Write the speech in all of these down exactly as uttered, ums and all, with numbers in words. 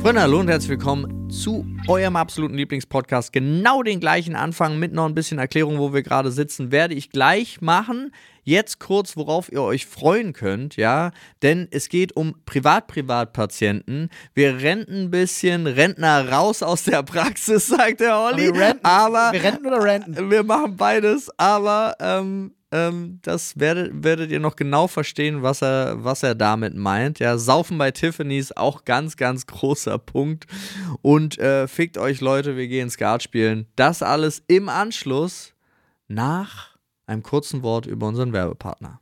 Freunde, hallo und herzlich willkommen zu eurem absoluten Lieblingspodcast. Genau den gleichen Anfang mit noch ein bisschen Erklärung, wo wir gerade sitzen, werde ich gleich machen. Jetzt kurz, worauf ihr euch freuen könnt, ja, denn es geht um Privat-Privat-Patienten. Wir renten ein bisschen Rentner raus aus der Praxis, sagt der Olli. Aber wir renten, aber wir renten oder renten? Wir machen beides, aber ähm, ähm, das werdet, werdet ihr noch genau verstehen, was er, was er damit meint. Ja, Saufen bei Tiffany's, auch ganz, ganz großer Punkt. Und äh, fickt euch, Leute, wir gehen Skat spielen. Das alles im Anschluss nach einem kurzen Wort über unseren Werbepartner.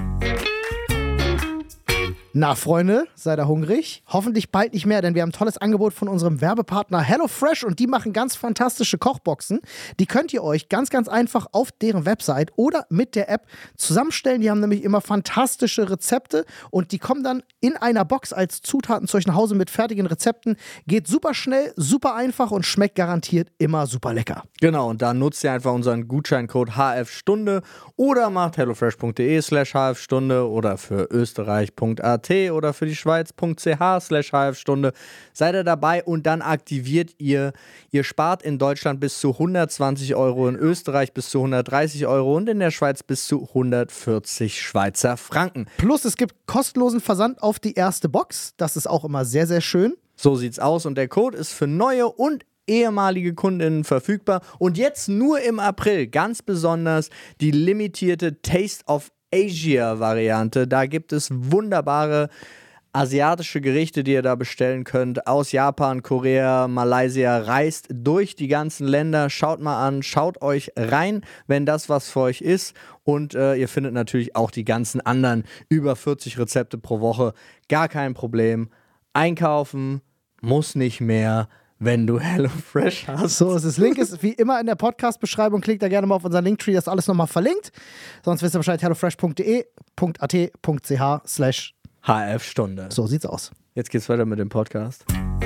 Na, Freunde, seid ihr hungrig? Hoffentlich bald nicht mehr, denn wir haben ein tolles Angebot von unserem Werbepartner HelloFresh und die machen ganz fantastische Kochboxen. Die könnt ihr euch ganz, ganz einfach auf deren Website oder mit der App zusammenstellen. Die haben nämlich immer fantastische Rezepte und die kommen dann in einer Box als Zutaten zu euch nach Hause mit fertigen Rezepten. Geht super schnell, super einfach und schmeckt garantiert immer super lecker. Genau, und da nutzt ihr einfach unseren Gutscheincode H F Stunde oder macht hellofresh.de slash hfstunde oder für österreich.at oder für die Schweiz.ch slash hfstunde. Seid ihr dabei und dann aktiviert ihr. Ihr spart in Deutschland bis zu hundertzwanzig Euro, in Österreich bis zu hundertdreißig Euro und in der Schweiz bis zu hundertvierzig Schweizer Franken. Plus es gibt kostenlosen Versand auf die erste Box. Das ist auch immer sehr, sehr schön. So sieht's aus und der Code ist für neue und ehemalige Kundinnen verfügbar. Und jetzt nur im April ganz besonders die limitierte Taste of Asia-Variante. Da gibt es wunderbare asiatische Gerichte, die ihr da bestellen könnt. Aus Japan, Korea, Malaysia. Reist durch die ganzen Länder. Schaut mal an, schaut euch rein, wenn das was für euch ist. Und äh, ihr findet natürlich auch die ganzen anderen über vierzig Rezepte pro Woche. Gar kein Problem. Einkaufen muss nicht mehr, wenn du HelloFresh hast. So, das Link ist wie immer in der Podcast-Beschreibung. Klickt da gerne mal auf unseren Linktree, das ist alles nochmal verlinkt. Sonst wisst ihr Bescheid, hellofresh.de, .at.ch slash hfstunde. So sieht's aus. Jetzt geht's weiter mit dem Podcast.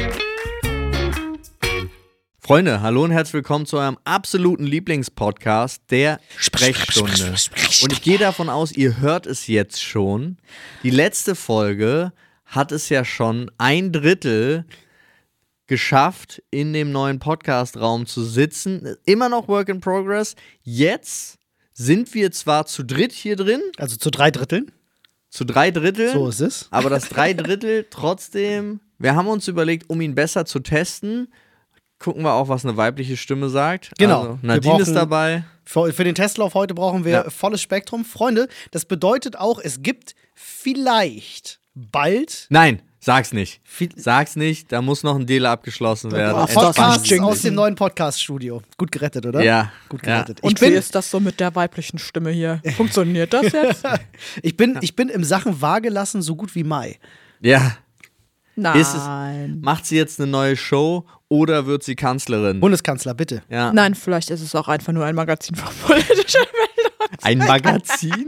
Freunde, hallo und herzlich willkommen zu eurem absoluten Lieblingspodcast, der Sprechstunde. Und ich gehe davon aus, ihr hört es jetzt schon. Die letzte Folge hat es ja schon ein Drittel geschafft, in dem neuen Podcast-Raum zu sitzen. Immer noch Work in Progress. Jetzt sind wir zwar zu dritt hier drin. Also zu drei Dritteln. Zu drei Dritteln. So ist es. Aber das drei Drittel trotzdem, wir haben uns überlegt, um ihn besser zu testen, gucken wir auch, was eine weibliche Stimme sagt. Genau. Also Nadine ist dabei. Für, für den Testlauf heute brauchen wir Ja. volles Spektrum. Freunde, das bedeutet auch, es gibt vielleicht bald Nein, sag's nicht. Viel- Sag's nicht, da muss noch ein Deal abgeschlossen werden. Oh, Podcasts Entspannt. aus dem neuen Podcast-Studio. Gut gerettet, oder? Ja. Gut Ja. gerettet. Und Ich bin, wie ist das so mit der weiblichen Stimme hier? Funktioniert das jetzt? ich, bin, ich bin im Sachen Wahrgelassen so gut wie Mai. Ja. Nein. Ist es, macht sie jetzt eine neue Show oder wird sie Kanzlerin? Bundeskanzler, bitte. Ja. Nein, vielleicht ist es auch einfach nur ein Magazin von politischer Meldung. Ein Magazin?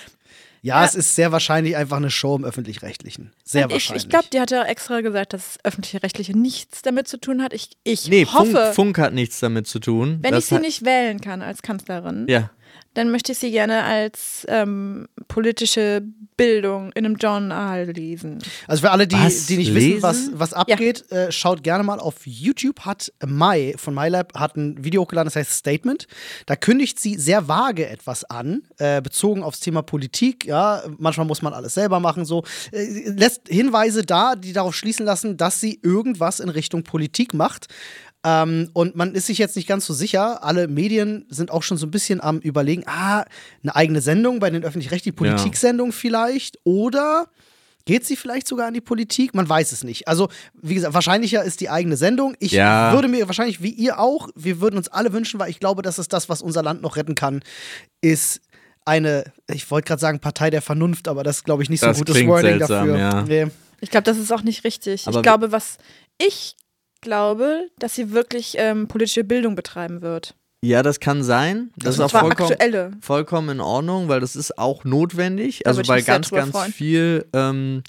Ja, es ist sehr wahrscheinlich einfach eine Show im Öffentlich-Rechtlichen. Sehr ich wahrscheinlich. ich glaube, die hat ja extra gesagt, dass öffentlich-rechtliche nichts damit zu tun hat. Ich, ich Nee, Funk, hoffe, Funk hat nichts damit zu tun. wenn Das ich sie hat- nicht wählen kann als Kanzlerin, Ja. dann möchte ich sie gerne als ähm, politische Bildung in einem Journal lesen. Also für alle, die, Was? die nicht Lesen? wissen, was, was abgeht, äh, schaut gerne mal auf YouTube. Hat Mai von MyLab hat ein Video hochgeladen, das heißt Statement. Da kündigt sie sehr vage etwas an, äh, bezogen aufs Thema Politik. Ja, manchmal muss man alles selber machen. So äh, lässt Hinweise da, die darauf schließen lassen, dass sie irgendwas in Richtung Politik macht. Ähm, und man ist sich jetzt nicht ganz so sicher. Alle Medien sind auch schon so ein bisschen am Überlegen, ah, eine eigene Sendung bei den öffentlich-rechtlichen Politiksendungen vielleicht. Oder geht sie vielleicht sogar an die Politik? Man weiß es nicht. Also, wie gesagt, wahrscheinlicher ist die eigene Sendung. Ich Ja. würde mir wahrscheinlich, wie ihr auch, wir würden uns alle wünschen, weil ich glaube, das ist das, was unser Land noch retten kann, ist eine, ich wollte gerade sagen, Partei der Vernunft, aber das ist, glaube ich, nicht so Das ein gutes klingt Wording seltsam, dafür. ja. Nee. Ich glaube, das ist auch nicht richtig. Aber ich glaube, was ich glaube, dass sie wirklich ähm, politische Bildung betreiben wird. Ja, das kann sein. Das Und ist auch zwar vollkommen, aktuelle. vollkommen in Ordnung, weil das ist auch notwendig. Da Also würde ich bei mich sehr ganz, drüber ganz freuen. viel ähm,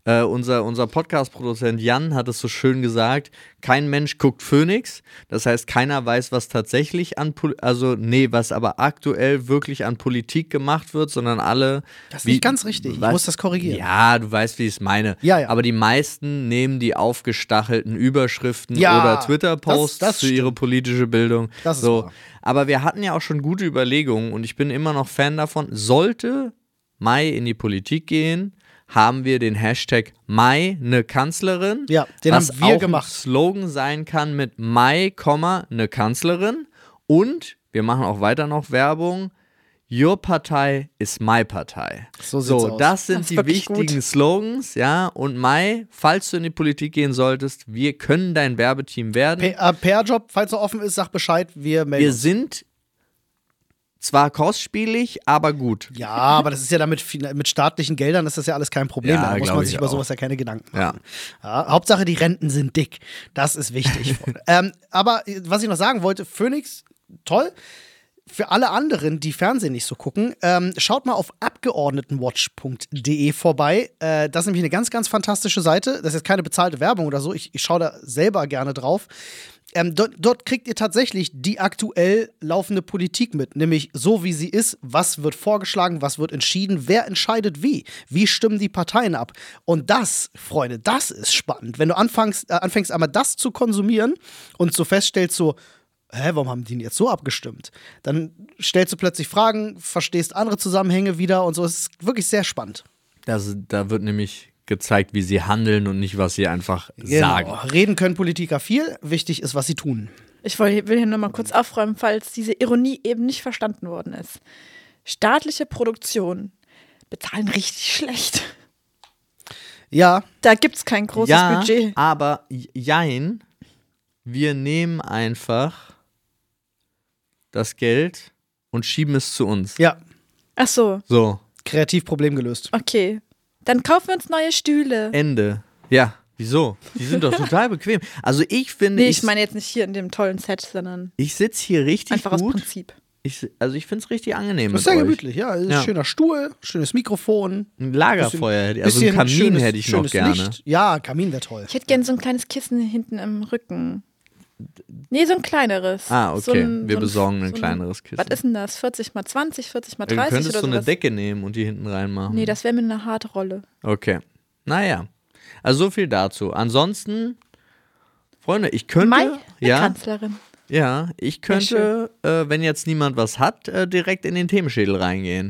Äh, unser unser Podcast-Produzent Jan hat es so schön gesagt, kein Mensch guckt Phoenix, das heißt, keiner weiß, was tatsächlich an, Pol- also nee, was aber aktuell wirklich an Politik gemacht wird, sondern alle... Das ist wie- nicht ganz richtig, ich was- muss das korrigieren. Ja, du weißt, wie ich es meine. Ja, ja. Aber die meisten nehmen die aufgestachelten Überschriften Ja, oder Twitter-Posts das- das für ihre stimmt. politische Bildung. Das ist so. wahr. Aber wir hatten ja auch schon gute Überlegungen und ich bin immer noch Fan davon, sollte Mai in die Politik gehen, haben wir den Hashtag Mai ne Kanzlerin. Ja, den was haben wir auch gemacht. ein Slogan sein kann mit Mai, ne Kanzlerin. Und wir machen auch weiter noch Werbung. Your Partei ist my Partei. So sieht's so aus. das sind Das ist die wirklich wichtigen gut. Slogans, ja. Und Mai, falls du in die Politik gehen solltest, wir können dein Werbeteam werden. P- äh, P R-Job, falls er offen ist, sag Bescheid, wir melden wir uns. sind zwar kostspielig, aber gut. Ja, aber das ist ja damit fin- mit staatlichen Geldern ist das ja alles kein Problem. Ja, da muss glaub man ich sich über auch. sowas ja keine Gedanken Ja. machen. Ja, Hauptsache die Renten sind dick. Das ist wichtig. ähm, aber äh, was ich noch sagen wollte, Phoenix, toll. Für alle anderen, die Fernsehen nicht so gucken, ähm, schaut mal auf abgeordnetenwatch punkt de vorbei. Äh, das ist nämlich eine ganz, ganz fantastische Seite. Das ist jetzt keine bezahlte Werbung oder so. Ich, ich schaue da selber gerne drauf. Ähm, dort, dort kriegt ihr tatsächlich die aktuell laufende Politik mit, nämlich so wie sie ist, was wird vorgeschlagen, was wird entschieden, wer entscheidet wie, wie stimmen die Parteien ab. Und das, Freunde, das ist spannend. Wenn du anfängst, äh, anfängst einmal das zu konsumieren und so feststellst so, hä, warum haben die denn jetzt so abgestimmt? Dann stellst du plötzlich Fragen, verstehst andere Zusammenhänge wieder und so. Es ist wirklich sehr spannend. Das, da wird nämlich gezeigt, wie sie handeln und nicht, was sie einfach sagen. Reden können Politiker viel, wichtig ist, was sie tun. Ich will will hier nur mal kurz aufräumen, falls diese Ironie eben nicht verstanden worden ist. Staatliche Produktionen bezahlen richtig schlecht. Ja, Da gibt es kein großes ja, Budget. aber jein, wir nehmen einfach das Geld und schieben es zu uns. ja, Ach so, So, Kreativproblem gelöst. okay. Dann kaufen wir uns neue Stühle. Ende. Ja, wieso? Die sind doch total bequem. Also ich finde, Nee, ich, ich meine jetzt nicht hier in dem tollen Set, sondern ich sitze hier richtig einfach aus gut. Prinzip. Ich, also ich finde es richtig angenehm Das ist mit sehr euch. gemütlich, ja. Es ist Ja. ein schöner Stuhl, schönes Mikrofon. Ein Lagerfeuer, hätte ich- also ein bisschen Kamin schönes- hätte ich noch schönes gerne. Licht. Ja, ein Kamin wäre toll. Ich hätte gerne so ein kleines Kissen hinten im Rücken. Nee, so ein kleineres. Ah, okay. So ein, Wir so ein, besorgen ein so kleineres Kissen. Was ist denn das? vierzig mal zwanzig, vierzig mal Du dreißig könntest oder so eine sowas? Decke nehmen und die hinten reinmachen. Nee, das wäre mir eine harte Rolle. Okay. Naja. Also so viel dazu. Ansonsten, Freunde, ich könnte. Mai, eine ja, Kanzlerin. ja, ich könnte, äh, wenn jetzt niemand was hat, äh, direkt in den Themenschädel reingehen.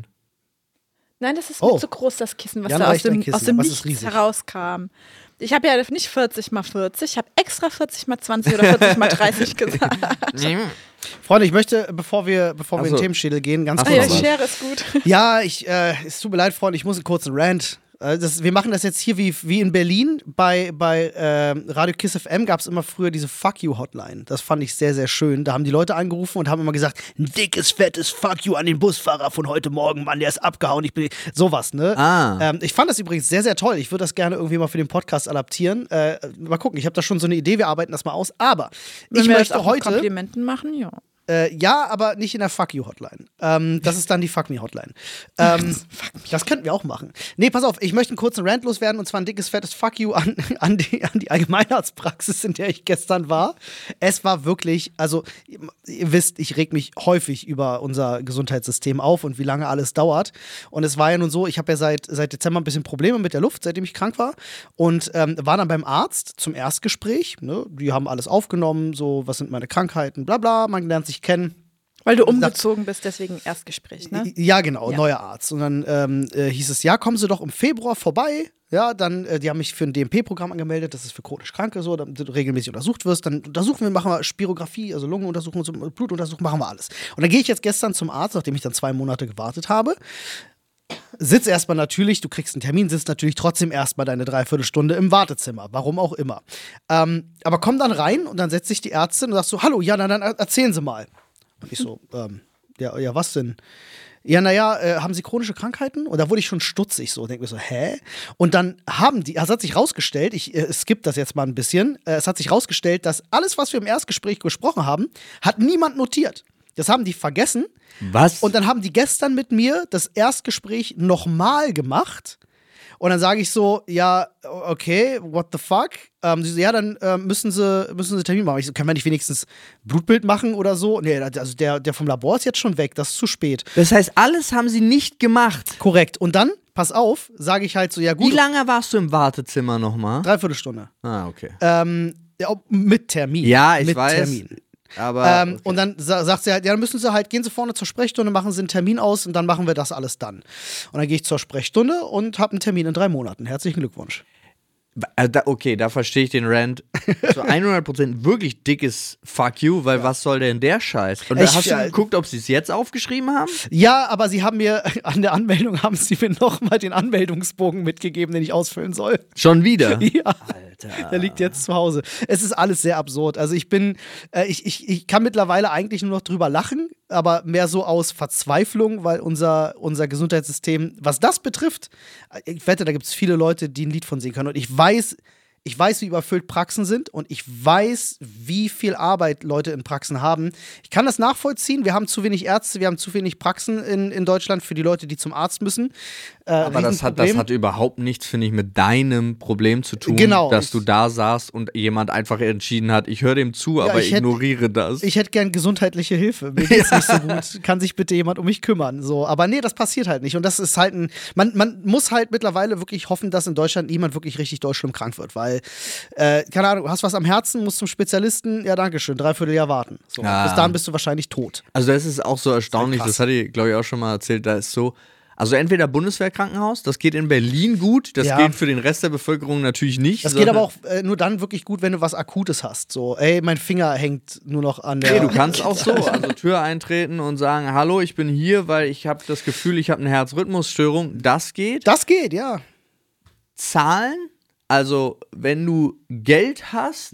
Nein, das ist Oh. mir zu groß, das Kissen, was Jan da aus reicht ein dem, Kissen, aus dem aber es Nichts ist riesig. herauskam. Ich habe ja nicht vierzig mal vierzig, ich habe extra vierzig mal zwanzig oder vierzig mal dreißig gesagt. Freunde, ich möchte, bevor wir, bevor wir in Ach den so. Themenschädel gehen, ganz Ach Ah so, ja, kurz. was? Schere ist gut. Ja, ich, äh, es tut mir leid, Freunde, ich muss einen kurzen Rant. Äh, Das, wir machen das jetzt hier wie, wie in Berlin. Bei, bei äh, Radio Kiss F M gab es immer früher diese Fuck You Hotline. Das fand ich sehr, sehr schön. Da haben die Leute angerufen und haben immer gesagt, ein dickes, fettes Fuck You an den Busfahrer von heute Morgen, Mann, der ist abgehauen. Ich bin sowas, ne? Ah. Ähm, ich fand das übrigens sehr, sehr toll. Ich würde das gerne irgendwie mal für den Podcast adaptieren. Äh, mal gucken, ich habe da schon so eine Idee, wir arbeiten das mal aus. Aber Wenn ich wir möchte das auch mit heute. Komplimenten machen, ja. Äh, ja, aber nicht in der Fuck You Hotline. Ähm, das ist dann die Fuck Me Hotline. Ähm, das könnten wir auch machen. Nee, pass auf, ich möchte einen kurzen Rant loswerden und zwar ein dickes, fettes Fuck You an, an, die, an die Allgemeinarztpraxis, in der ich gestern war. Es war wirklich, also, ihr wisst, ich reg mich häufig über unser Gesundheitssystem auf und wie lange alles dauert. Und es war ja nun so, ich habe ja seit, seit Dezember ein bisschen Probleme mit der Luft, seitdem ich krank war. Und ähm, war dann beim Arzt zum Erstgespräch. Ne? Die haben alles aufgenommen, so, was sind meine Krankheiten, bla bla, man lernt sich kennen. Weil du umgezogen bist, deswegen Erstgespräch, ne? Ja, genau, Ja. neuer Arzt. Und dann ähm, äh, hieß es, ja, kommen Sie doch im Februar vorbei. Ja, dann, äh, die haben mich für ein D M P-Programm angemeldet, das ist für chronisch Kranke so, damit du regelmäßig untersucht wirst. Dann untersuchen wir, machen wir Spirographie, also Lungenuntersuchung, so, Blutuntersuchung, machen wir alles. Und dann gehe ich jetzt gestern zum Arzt, nachdem ich dann zwei Monate gewartet habe. Sitz erstmal natürlich, du kriegst einen Termin, sitzt natürlich trotzdem erstmal deine Dreiviertelstunde im Wartezimmer, warum auch immer. Ähm, aber komm dann rein und dann setzt sich die Ärztin und sagt so, hallo, ja, dann, dann erzählen Sie mal. Und ich so, ähm, ja, ja, was denn? Ja, naja, äh, haben Sie chronische Krankheiten? Und da wurde ich schon stutzig so, denke mir so, hä? Und dann haben die, also es hat sich rausgestellt, ich äh, skippe das jetzt mal ein bisschen, äh, es hat sich rausgestellt, dass alles, was wir im Erstgespräch gesprochen haben, hat niemand notiert. Das haben die vergessen. Was? Und dann haben die gestern mit mir das Erstgespräch nochmal gemacht. Und dann sage ich so, ja, okay, what the fuck? Ähm, sie so, ja, dann äh, müssen sie müssen sie Termin machen. Ich so, können wir nicht wenigstens Blutbild machen oder so? Nee, also der, der vom Labor ist jetzt schon weg, das ist zu spät. Das heißt, alles haben sie nicht gemacht. Korrekt. Und dann, pass auf, sage ich halt so, ja gut. Wie lange warst du im Wartezimmer nochmal? Dreiviertelstunde. Ah, okay. Ähm, ja, mit Termin. Ja, ich mit weiß. Termin. Aber Ähm, okay. Und dann sa sagt sie halt, ja, dann müssen sie halt, gehen sie vorne zur Sprechstunde, machen sie einen Termin aus und dann machen wir das alles dann. Und dann gehe ich zur Sprechstunde und habe einen Termin in drei Monaten. Herzlichen Glückwunsch. Äh, da, okay, da verstehe ich den Rant zu hundert Prozent wirklich dickes Fuck you, weil was soll denn der Scheiß? Und da Ich- hast du ja, geguckt, ob sie es jetzt aufgeschrieben haben? Ja, aber sie haben mir, an der Anmeldung haben sie mir nochmal den Anmeldungsbogen mitgegeben, den ich ausfüllen soll. Schon wieder? Ja, Alter. Der liegt jetzt zu Hause. Es ist alles sehr absurd. Also ich bin, äh, ich, ich, ich kann mittlerweile eigentlich nur noch drüber lachen, aber mehr so aus Verzweiflung, weil unser, unser Gesundheitssystem, was das betrifft, ich wette, da gibt es viele Leute, die ein Lied von singen können. Und ich weiß, ich weiß, wie überfüllt Praxen sind und ich weiß, wie viel Arbeit Leute in Praxen haben. Ich kann das nachvollziehen. Wir haben zu wenig Ärzte, wir haben zu wenig Praxen in, in Deutschland für die Leute, die zum Arzt müssen. Äh, Aber das hat, das Riesenproblem. hat überhaupt nichts, finde ich, mit deinem Problem zu tun, Genau. dass du da saßt und jemand einfach entschieden hat, ich höre dem zu, Ja, aber ich hätt- ignoriere das. Ich hätte gern gesundheitliche Hilfe. Mir geht's nicht so gut. Kann sich bitte jemand um mich kümmern? So, aber nee, das passiert halt nicht. Und das ist halt ein. Man, man muss halt mittlerweile wirklich hoffen, dass in Deutschland niemand wirklich richtig doll schlimm krank wird. Weil, äh, keine Ahnung, du hast was am Herzen, musst zum Spezialisten, ja, dankeschön, dreiviertel Jahr warten. So, Ah. bis dahin bist du wahrscheinlich tot. Also das ist auch so erstaunlich, krass. das hatte ich, glaube ich, auch schon mal erzählt, da ist so, also entweder Bundeswehrkrankenhaus, das geht in Berlin gut, das Ja. geht für den Rest der Bevölkerung natürlich nicht. Das geht sondern- aber auch äh, nur dann wirklich gut, wenn du was Akutes hast. So, ey, mein Finger hängt nur noch an der. Nee, du kannst auch so, also Tür eintreten und sagen, hallo, ich bin hier, weil ich habe das Gefühl, ich habe eine Herzrhythmusstörung. Das geht. Das geht, ja. Zahlen, also wenn du Geld hast,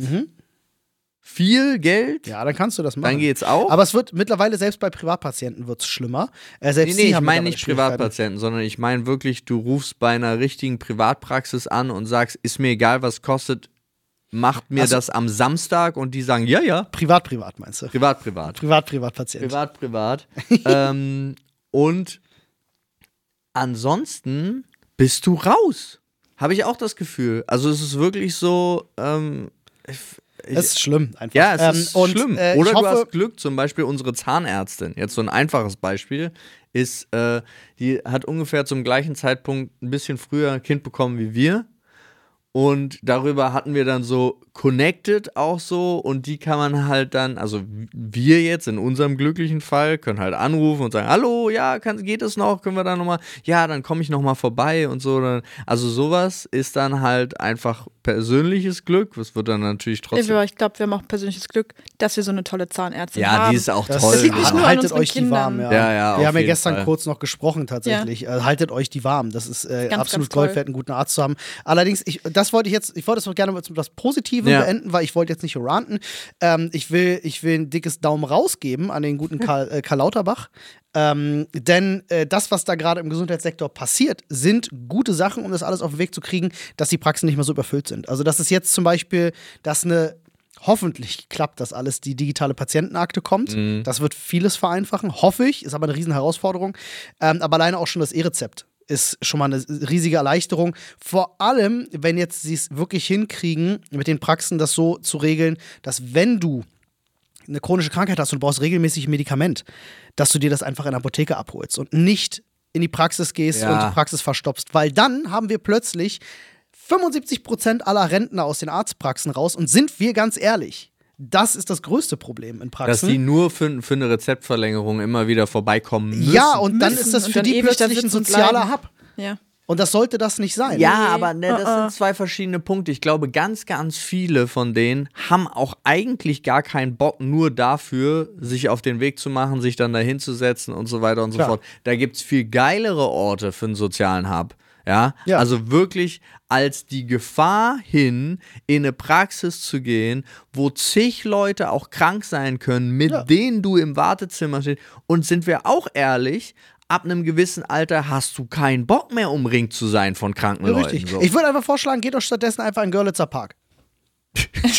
viel Geld, Ja, dann kannst du das machen. dann geht's auch. Aber es wird mittlerweile, selbst bei Privatpatienten wird es schlimmer. Äh, selbst nee, sie nee, ich haben meine mittlerweile nicht Schwierigkeiten. Privatpatienten, sondern ich meine wirklich, du rufst bei einer richtigen Privatpraxis an und sagst, ist mir egal, was kostet, macht mir Ach so. das am Samstag und die sagen, ja, ja, Privat, privat meinst du? privat, privat. Privat, Privatpatient. Privat, privat. ähm, und ansonsten bist du raus. Habe ich auch das Gefühl. Also es ist wirklich so, ähm, ich, Es ist schlimm, einfach. ja, es Ähm, ist und, schlimm. Äh, Oder ich du hoffe, hast Glück, zum Beispiel unsere Zahnärztin, jetzt so ein einfaches Beispiel, ist, äh, die hat ungefähr zum gleichen Zeitpunkt ein bisschen früher ein Kind bekommen wie wir. Und darüber hatten wir dann so connected auch so und die kann man halt dann, also wir jetzt in unserem glücklichen Fall können halt anrufen und sagen, hallo, ja, kann, geht es noch, können wir da nochmal, ja, dann komme ich nochmal vorbei und so. Dann, also sowas ist dann halt einfach persönliches Glück, das wird dann natürlich trotzdem, Aber ich glaube, wir haben auch persönliches Glück, dass wir so eine tolle Zahnärztin ja, haben. die ist auch das toll. liegt nicht nur an haltet unseren euch die Kindern. warm. Ja, Ja, ja, auf Wir haben ja jeden gestern Fall. kurz noch gesprochen tatsächlich. Äh, haltet euch die warm. Das ist äh, Ganz, absolut ganz toll. Gold wert, einen guten Arzt zu haben. Allerdings, ich, das wollte ich jetzt, ich wollte es noch gerne mit etwas Positivem Ja. beenden, weil ich wollte jetzt nicht ranten. Ähm, ich will, ich will ein dickes Daumen rausgeben an den guten Karl, äh, Karl Lauterbach. Ähm, denn äh, das, was da gerade im Gesundheitssektor passiert, sind gute Sachen, um das alles auf den Weg zu kriegen, dass die Praxen nicht mehr so überfüllt sind. Also, das ist jetzt zum Beispiel, dass eine hoffentlich klappt das alles, die digitale Patientenakte kommt. Mhm. Das wird vieles vereinfachen, hoffe ich, ist aber eine riesen Herausforderung. Ähm, aber alleine auch schon das E-Rezept ist schon mal eine riesige Erleichterung. Vor allem, wenn jetzt sie es wirklich hinkriegen, mit den Praxen das so zu regeln, dass wenn du eine chronische Krankheit hast und du brauchst regelmäßig ein Medikament, dass du dir das einfach in der Apotheke abholst und nicht in die Praxis gehst Ja. und die Praxis verstopfst. Weil dann haben wir plötzlich fünfundsiebzig Prozent aller Rentner aus den Arztpraxen raus. Und sind wir ganz ehrlich, das ist das größte Problem in dass Praxen. die nur für, für eine Rezeptverlängerung immer wieder vorbeikommen müssen. ja, und dann Müssen ist das und für dann die ewig da plötzlich ein sitzen und sozialer bleiben. Hub. Ja. Und das sollte das nicht sein. Ja, Nee. aber ne, das Uh-uh. sind zwei verschiedene Punkte. Ich glaube, ganz, ganz viele von denen haben auch eigentlich gar keinen Bock nur dafür, sich auf den Weg zu machen, sich dann da hinzusetzen und so weiter und so Klar. fort. Da gibt es viel geilere Orte für einen sozialen Hub. Ja? Ja. Also wirklich als die Gefahr hin, in eine Praxis zu gehen, wo zig Leute auch krank sein können, mit Ja. denen du im Wartezimmer stehst. Und sind wir auch ehrlich, ab einem gewissen Alter hast du keinen Bock mehr, umringt zu sein von kranken Ja, Leuten. richtig. So. Ich würde einfach vorschlagen, geht doch stattdessen einfach in den Görlitzer Park. Schön.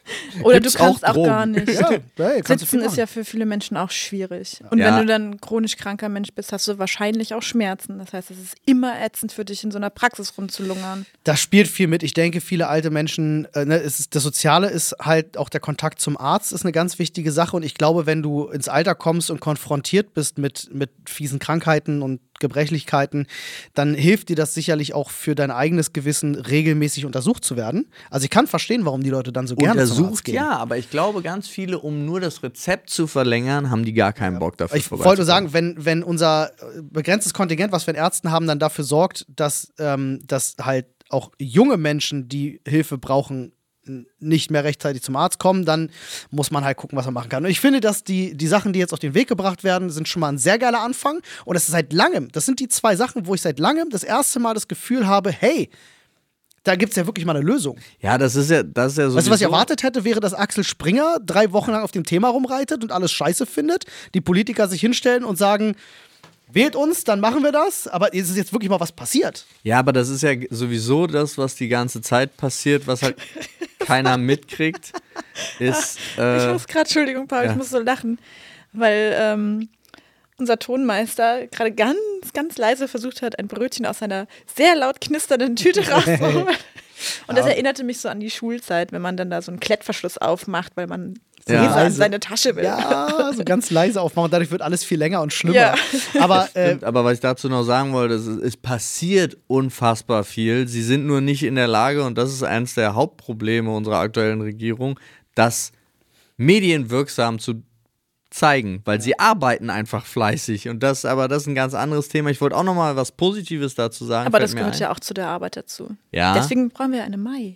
Oder Gibt's du kannst auch auch, Drogen? gar nicht. Ja, hey, kannst du viel Sitzen ist machen. ja für viele Menschen auch schwierig. Und Ja. wenn du dann chronisch kranker Mensch bist, hast du wahrscheinlich auch Schmerzen. Das heißt, es ist immer ätzend für dich, in so einer Praxis rumzulungern. Das spielt viel mit. Ich denke, viele alte Menschen, äh, ne, es ist, das Soziale ist halt auch der Kontakt zum Arzt ist eine ganz wichtige Sache. Und ich glaube, wenn du ins Alter kommst und konfrontiert bist mit, mit fiesen Krankheiten und Gebrechlichkeiten, dann hilft dir das sicherlich auch für dein eigenes Gewissen, regelmäßig untersucht zu werden. Also ich kann verstehen, warum die Leute dann so gerne zum Arzt Untersucht, gehen. ja, aber ich glaube, ganz viele, um nur das Rezept zu verlängern, haben die gar keinen Bock dafür. Ich wollte sagen, wenn, wenn unser äh, begrenztes Kontingent, was wir in Ärzten haben, dann dafür sorgt, dass, ähm, dass halt auch junge Menschen, die Hilfe brauchen, n- nicht mehr rechtzeitig zum Arzt kommen, dann muss man halt gucken, was man machen kann. Und ich finde, dass die, die Sachen, die jetzt auf den Weg gebracht werden, sind schon mal ein sehr geiler Anfang. Und es ist seit langem, das sind die zwei Sachen, wo ich seit langem das erste Mal das Gefühl habe, hey, da gibt es ja wirklich mal eine Lösung. Ja, das ist ja, das ist ja so. Weißt du, was ich erwartet hätte, wäre, dass Axel Springer drei Wochen lang auf dem Thema rumreitet und alles scheiße findet, die Politiker sich hinstellen und sagen, wählt uns, dann machen wir das, aber es ist jetzt wirklich mal was passiert. Ja, aber das ist ja sowieso das, was die ganze Zeit passiert, was halt keiner mitkriegt, ist. Äh, ich muss gerade, Entschuldigung, Paul, ja. ich muss so lachen, weil ähm, unser Tonmeister gerade ganz, ganz leise versucht hat, ein Brötchen aus einer sehr laut knisternden Tüte rauszuholen. Und das erinnerte mich so an die Schulzeit, wenn man dann da so einen Klettverschluss aufmacht, weil man so Ja. leise an Leise. seine Tasche will. Ja, so ganz leise aufmachen, dadurch wird alles viel länger und schlimmer. Ja. Aber äh, Stimmt, aber was ich dazu noch sagen wollte, es, es passiert unfassbar viel. Sie sind nur nicht in der Lage, und das ist eines der Hauptprobleme unserer aktuellen Regierung, das medienwirksam zu zeigen, weil sie arbeiten einfach fleißig. Und das, aber das ist ein ganz anderes Thema. Ich wollte auch noch mal was Positives dazu sagen. Aber fällt das mir gehört ein. ja auch zu der Arbeit dazu. Ja. Deswegen brauchen wir eine Mai.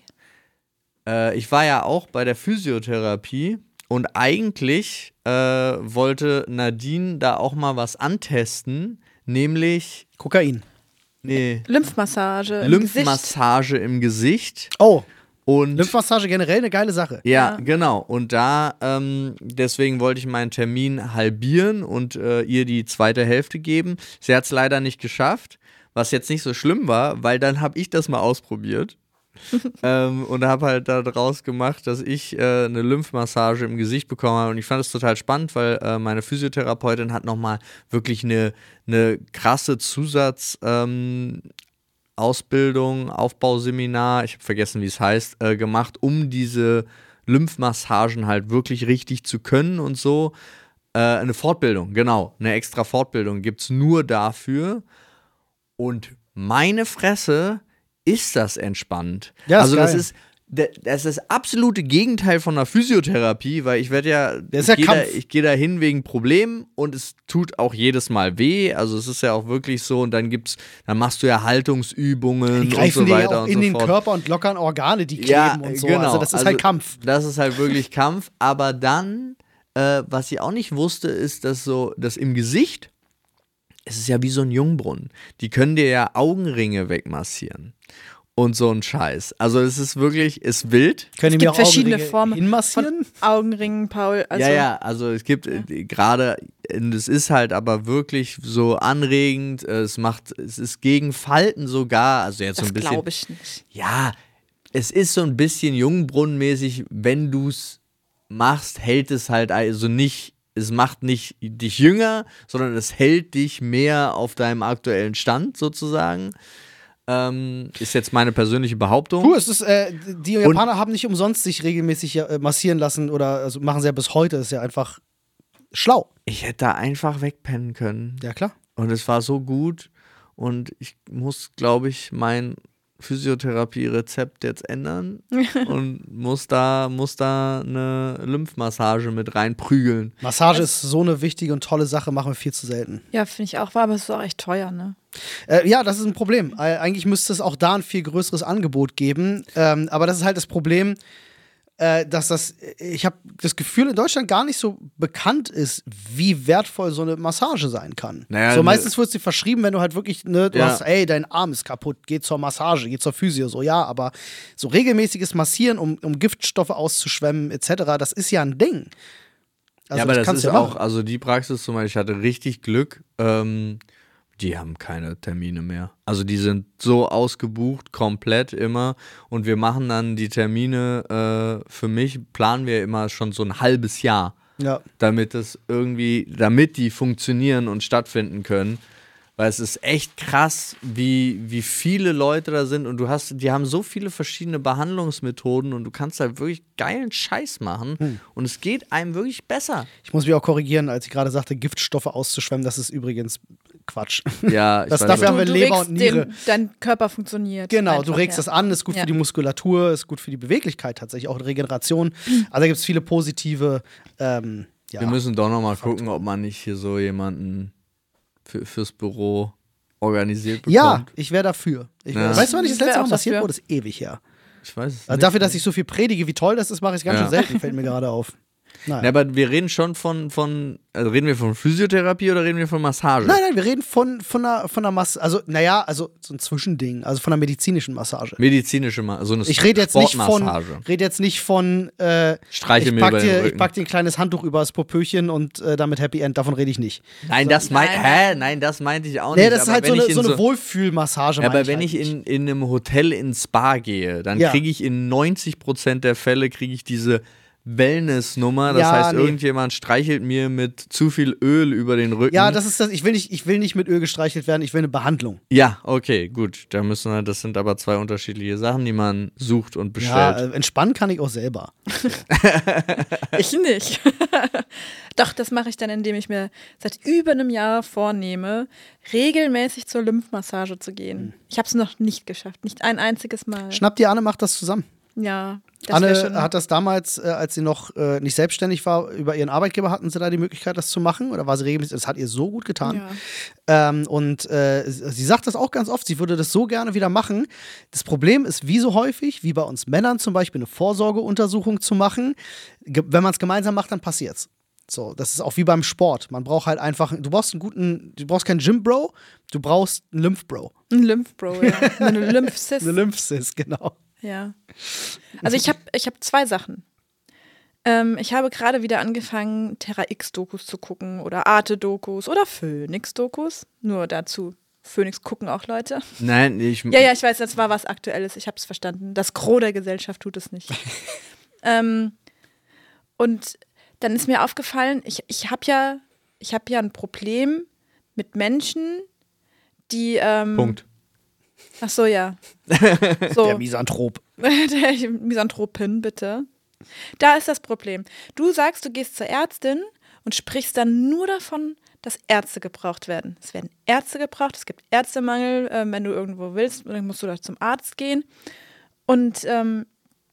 Äh, ich war ja auch bei der Physiotherapie und eigentlich äh, wollte Nadine da auch mal was antesten, nämlich Kokain. nee, Lymphmassage im Gesicht. Lymphmassage im Gesicht. Oh, Und Lymphmassage generell eine geile Sache. ja, Ja. genau. Und da, ähm, deswegen wollte ich meinen Termin halbieren und äh, ihr die zweite Hälfte geben. Sie hat es leider nicht geschafft, was jetzt nicht so schlimm war, weil dann habe ich das mal ausprobiert. ähm, und habe halt daraus gemacht, dass ich äh, eine Lymphmassage im Gesicht bekommen habe. Und ich fand es total spannend, weil äh, meine Physiotherapeutin hat nochmal wirklich eine, eine krasse Zusatz- ähm, Ausbildung, Aufbauseminar, ich habe vergessen, wie es heißt, äh, gemacht, um diese Lymphmassagen halt wirklich richtig zu können und so. Äh, eine Fortbildung, genau, eine extra Fortbildung gibt es nur dafür. Und meine Fresse, ist das entspannt. Ja, ist also das geil. ist d- das ist das absolute Gegenteil von einer Physiotherapie, weil ich werde ja, Das ist ich ja gehe da, Kampf. ich gehe da hin wegen Problemen und es tut auch jedes Mal weh. Also es ist ja auch wirklich so und dann gibt's, dann machst du ja Haltungsübungen Die und greifen so dir ja weiter auch und in so den fort. Körper und lockern Organe, die kleben Ja, und so. genau. Also das ist Also halt Kampf. Das ist halt wirklich Kampf. Aber dann, äh, was ich auch nicht wusste, ist, dass so, dass im Gesicht, es ist ja wie so ein Jungbrunnen. Die können dir ja Augenringe wegmassieren. Und so ein Scheiß. Also es ist wirklich, ist wild. Können Es die mir gibt auch verschiedene Augenringe Formen hinmassieren? von Augenringen, Paul. Also, ja, ja, also es gibt äh, gerade, äh, es ist halt aber wirklich so anregend, äh, es macht, es ist gegen Falten sogar, also jetzt so Das ein bisschen. glaube ich nicht. Ja, es ist so ein bisschen jungbrunnenmäßig, wenn du es machst, hält es halt also nicht, es macht nicht dich jünger, sondern es hält dich mehr auf deinem aktuellen Stand sozusagen. Ähm, ist jetzt meine persönliche Behauptung. Du, es ist, äh, die Japaner haben nicht umsonst sich regelmäßig äh, massieren lassen oder also machen sie ja bis heute. Das ist ja einfach schlau. Ich hätte da einfach wegpennen können. Ja, klar. Und es war so gut. Und ich muss, glaube ich, mein Physiotherapie-Rezept jetzt ändern und muss da, muss da eine Lymphmassage mit reinprügeln. Massage ist so eine wichtige und tolle Sache, machen wir viel zu selten. Ja, finde ich auch, war aber es ist auch echt teuer, ne? Äh, ja, das ist ein Problem. Äh, eigentlich müsste es auch da ein viel größeres Angebot geben. Ähm, aber das ist halt das Problem, äh, dass das, ich habe das Gefühl, in Deutschland gar nicht so bekannt ist, wie wertvoll so eine Massage sein kann. Naja, so ne- meistens wird sie verschrieben, wenn du halt wirklich, ne, du Ja. hast, ey, dein Arm ist kaputt, geh zur Massage, geh zur Physio, so ja, aber so regelmäßiges Massieren, um, um Giftstoffe auszuschwemmen, et cetera, das ist ja ein Ding. Also ja, aber das kannst ist du ja auch, machen. also die Praxis zum Beispiel, ich hatte richtig Glück. Ähm, Die haben keine Termine mehr. Also die sind so ausgebucht, komplett immer. Und wir machen dann die Termine, äh, für mich planen wir immer schon so ein halbes Jahr. Ja. Damit es irgendwie, damit die funktionieren und stattfinden können. Weil es ist echt krass, wie, wie viele Leute da sind und du hast, die haben so viele verschiedene Behandlungsmethoden und du kannst da wirklich geilen Scheiß machen hm. und es geht einem wirklich besser. Ich muss mich auch korrigieren, als ich gerade sagte, Giftstoffe auszuschwemmen, das ist übrigens Quatsch. Ja, ich das weiß, dafür haben wir du Leber und Niere. Den, dein Körper funktioniert. Genau, einfach, du regst ja. das an, ist gut ja. für die Muskulatur, ist gut für die Beweglichkeit tatsächlich, auch Regeneration. Also da gibt es viele positive ähm, ja, wir müssen doch nochmal gucken, ob man nicht hier so jemanden Für, fürs Büro organisiert bekommt. Ja, ich wäre dafür. Ich wär, Ja. Weißt du, wann ich das Ich wär letzte Mal auch passiert dafür. wurde? Das ist ewig her. Ich weiß es Also nicht. dafür, dass ich so viel predige, wie toll das ist, mache ich es ganz Ja. schön selten, fällt mir gerade auf. Naja. Ja, aber wir reden schon von, von also reden wir von Physiotherapie oder reden wir von Massage? Nein, nein, wir reden von, von einer, von einer Massage, also naja, also so ein Zwischending, also von einer medizinischen Massage. Medizinische Massage, so eine Ich rede jetzt nicht von, Sportmassage. rede jetzt nicht von, äh, Streiche ich mir pack, über den dir, Rücken. ich pack dir ein kleines Handtuch über das Popöchen und äh, damit Happy End, davon rede ich nicht. Nein, das meint, Nein. hä? Nein, das meinte ich auch Nee, nicht. das ist aber halt so wenn eine, ich so in eine Wohlfühlmassage. Ja, meine aber wenn halt ich nicht. in, in einem Hotel ins Spa gehe, dann Ja. kriege ich in neunzig Prozent der Fälle kriege ich diese Wellness-Nummer. Das Ja, heißt, nee. irgendjemand streichelt mir mit zu viel Öl über den Rücken. Ja, das ist das, ich will nicht, ich will nicht mit Öl gestreichelt werden, ich will eine Behandlung. Ja, okay, gut. Da müssen wir, das sind aber zwei unterschiedliche Sachen, die man sucht und bestellt. Ja, äh, entspannen kann ich auch selber. Ich nicht. Doch, das mache ich dann, indem ich mir seit über einem Jahr vornehme, regelmäßig zur Lymphmassage zu gehen. Hm. Ich habe es noch nicht geschafft. Nicht ein einziges Mal. Schnapp dir Anne, macht das zusammen. Ja, das wär Anne schon. hat das damals, äh, als sie noch äh, nicht selbstständig war, über ihren Arbeitgeber hatten sie da die Möglichkeit, das zu machen. Oder war sie regelmäßig? Das hat ihr so gut getan. Ja. Ähm, und äh, sie sagt das auch ganz oft, sie würde das so gerne wieder machen. Das Problem ist, wie so häufig, wie bei uns Männern zum Beispiel, eine Vorsorgeuntersuchung zu machen. Ge- wenn man es gemeinsam macht, dann passiert's. So, das ist auch wie beim Sport. Man braucht halt einfach, du brauchst einen guten, du brauchst keinen Gym-Bro, du brauchst einen Lymph-Bro. Ein Lymphbro, ja. Eine Lymphcis. Eine Lymphcis, genau. Ja. Also ich habe ich hab zwei Sachen. Ähm, ich habe gerade wieder angefangen, Terra X-Dokus zu gucken oder Arte-Dokus oder Phoenix-Dokus. Nur dazu, Phoenix gucken auch Leute. Nein, ich. Ja, ja, ich weiß, das war was Aktuelles. Ich habe es verstanden. Das Gros der Gesellschaft tut es nicht. ähm, und dann ist mir aufgefallen, ich, ich habe ja, ich hab ja ein Problem mit Menschen, die. Ähm, Punkt. Ach so, ja. So. Der Misanthrop. Der Misanthropin, bitte. Da ist das Problem. Du sagst, du gehst zur Ärztin und sprichst dann nur davon, dass Ärzte gebraucht werden. Es werden Ärzte gebraucht, es gibt Ärztemangel. Ähm, wenn du irgendwo willst, dann musst du da zum Arzt gehen. Und ähm,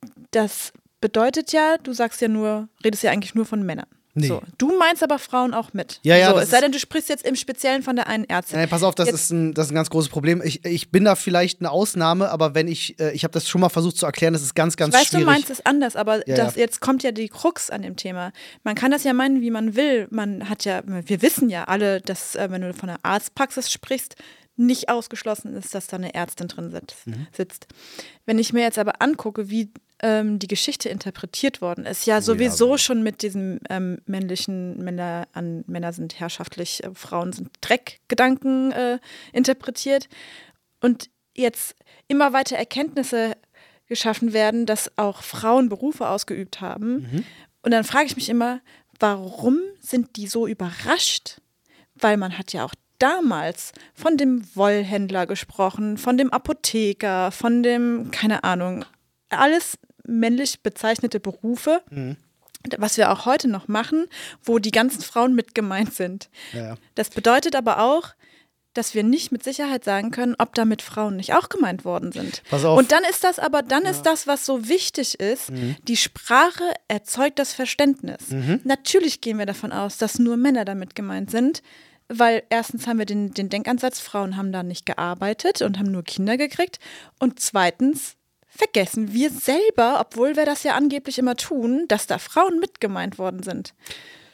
das bedeutet ja, du sagst ja nur, redest ja eigentlich nur von Männern. Nee. So. Du meinst aber Frauen auch mit. Ja, ja, so, das es sei ist- denn, du sprichst jetzt im Speziellen von der einen Ärztin. Nein, pass auf, das, Jetzt- ist ein, das ist ein ganz großes Problem. Ich, ich bin da vielleicht eine Ausnahme, aber wenn ich, äh, ich habe das schon mal versucht zu erklären, das ist ganz, ganz Ich weiß, schwierig. du meinst es anders, aber Ja, das, ja. jetzt kommt ja die Krux an dem Thema. Man kann das ja meinen, wie man will. Man hat ja, wir wissen ja alle, dass, äh, wenn du von einer Arztpraxis sprichst, nicht ausgeschlossen ist, dass da eine Ärztin drin sitzt. Mhm. sitzt. Wenn ich mir jetzt aber angucke, wie ähm, die Geschichte interpretiert worden ist, ja sowieso schon mit diesem ähm, männlichen Männer an Männer sind herrschaftlich, äh, Frauen sind Dreckgedanken äh, interpretiert und jetzt immer weiter Erkenntnisse geschaffen werden, dass auch Frauen Berufe ausgeübt haben. Mhm. Und dann frage ich mich immer, warum sind die so überrascht? Weil man hat ja auch damals von dem Wollhändler gesprochen, von dem Apotheker, von dem, keine Ahnung, alles männlich bezeichnete Berufe, Mhm. was wir auch heute noch machen, wo die ganzen Frauen mit gemeint sind. Ja, ja. Das bedeutet aber auch, dass wir nicht mit Sicherheit sagen können, ob damit Frauen nicht auch gemeint worden sind. Pass auf. Und dann ist das aber, dann ist das, was so wichtig ist, die Sprache erzeugt das Verständnis. Natürlich gehen wir davon aus, dass nur Männer damit gemeint sind, weil erstens haben wir den, den Denkansatz, Frauen haben da nicht gearbeitet und haben nur Kinder gekriegt. Und zweitens vergessen wir selber, obwohl wir das ja angeblich immer tun, dass da Frauen mit gemeint worden sind.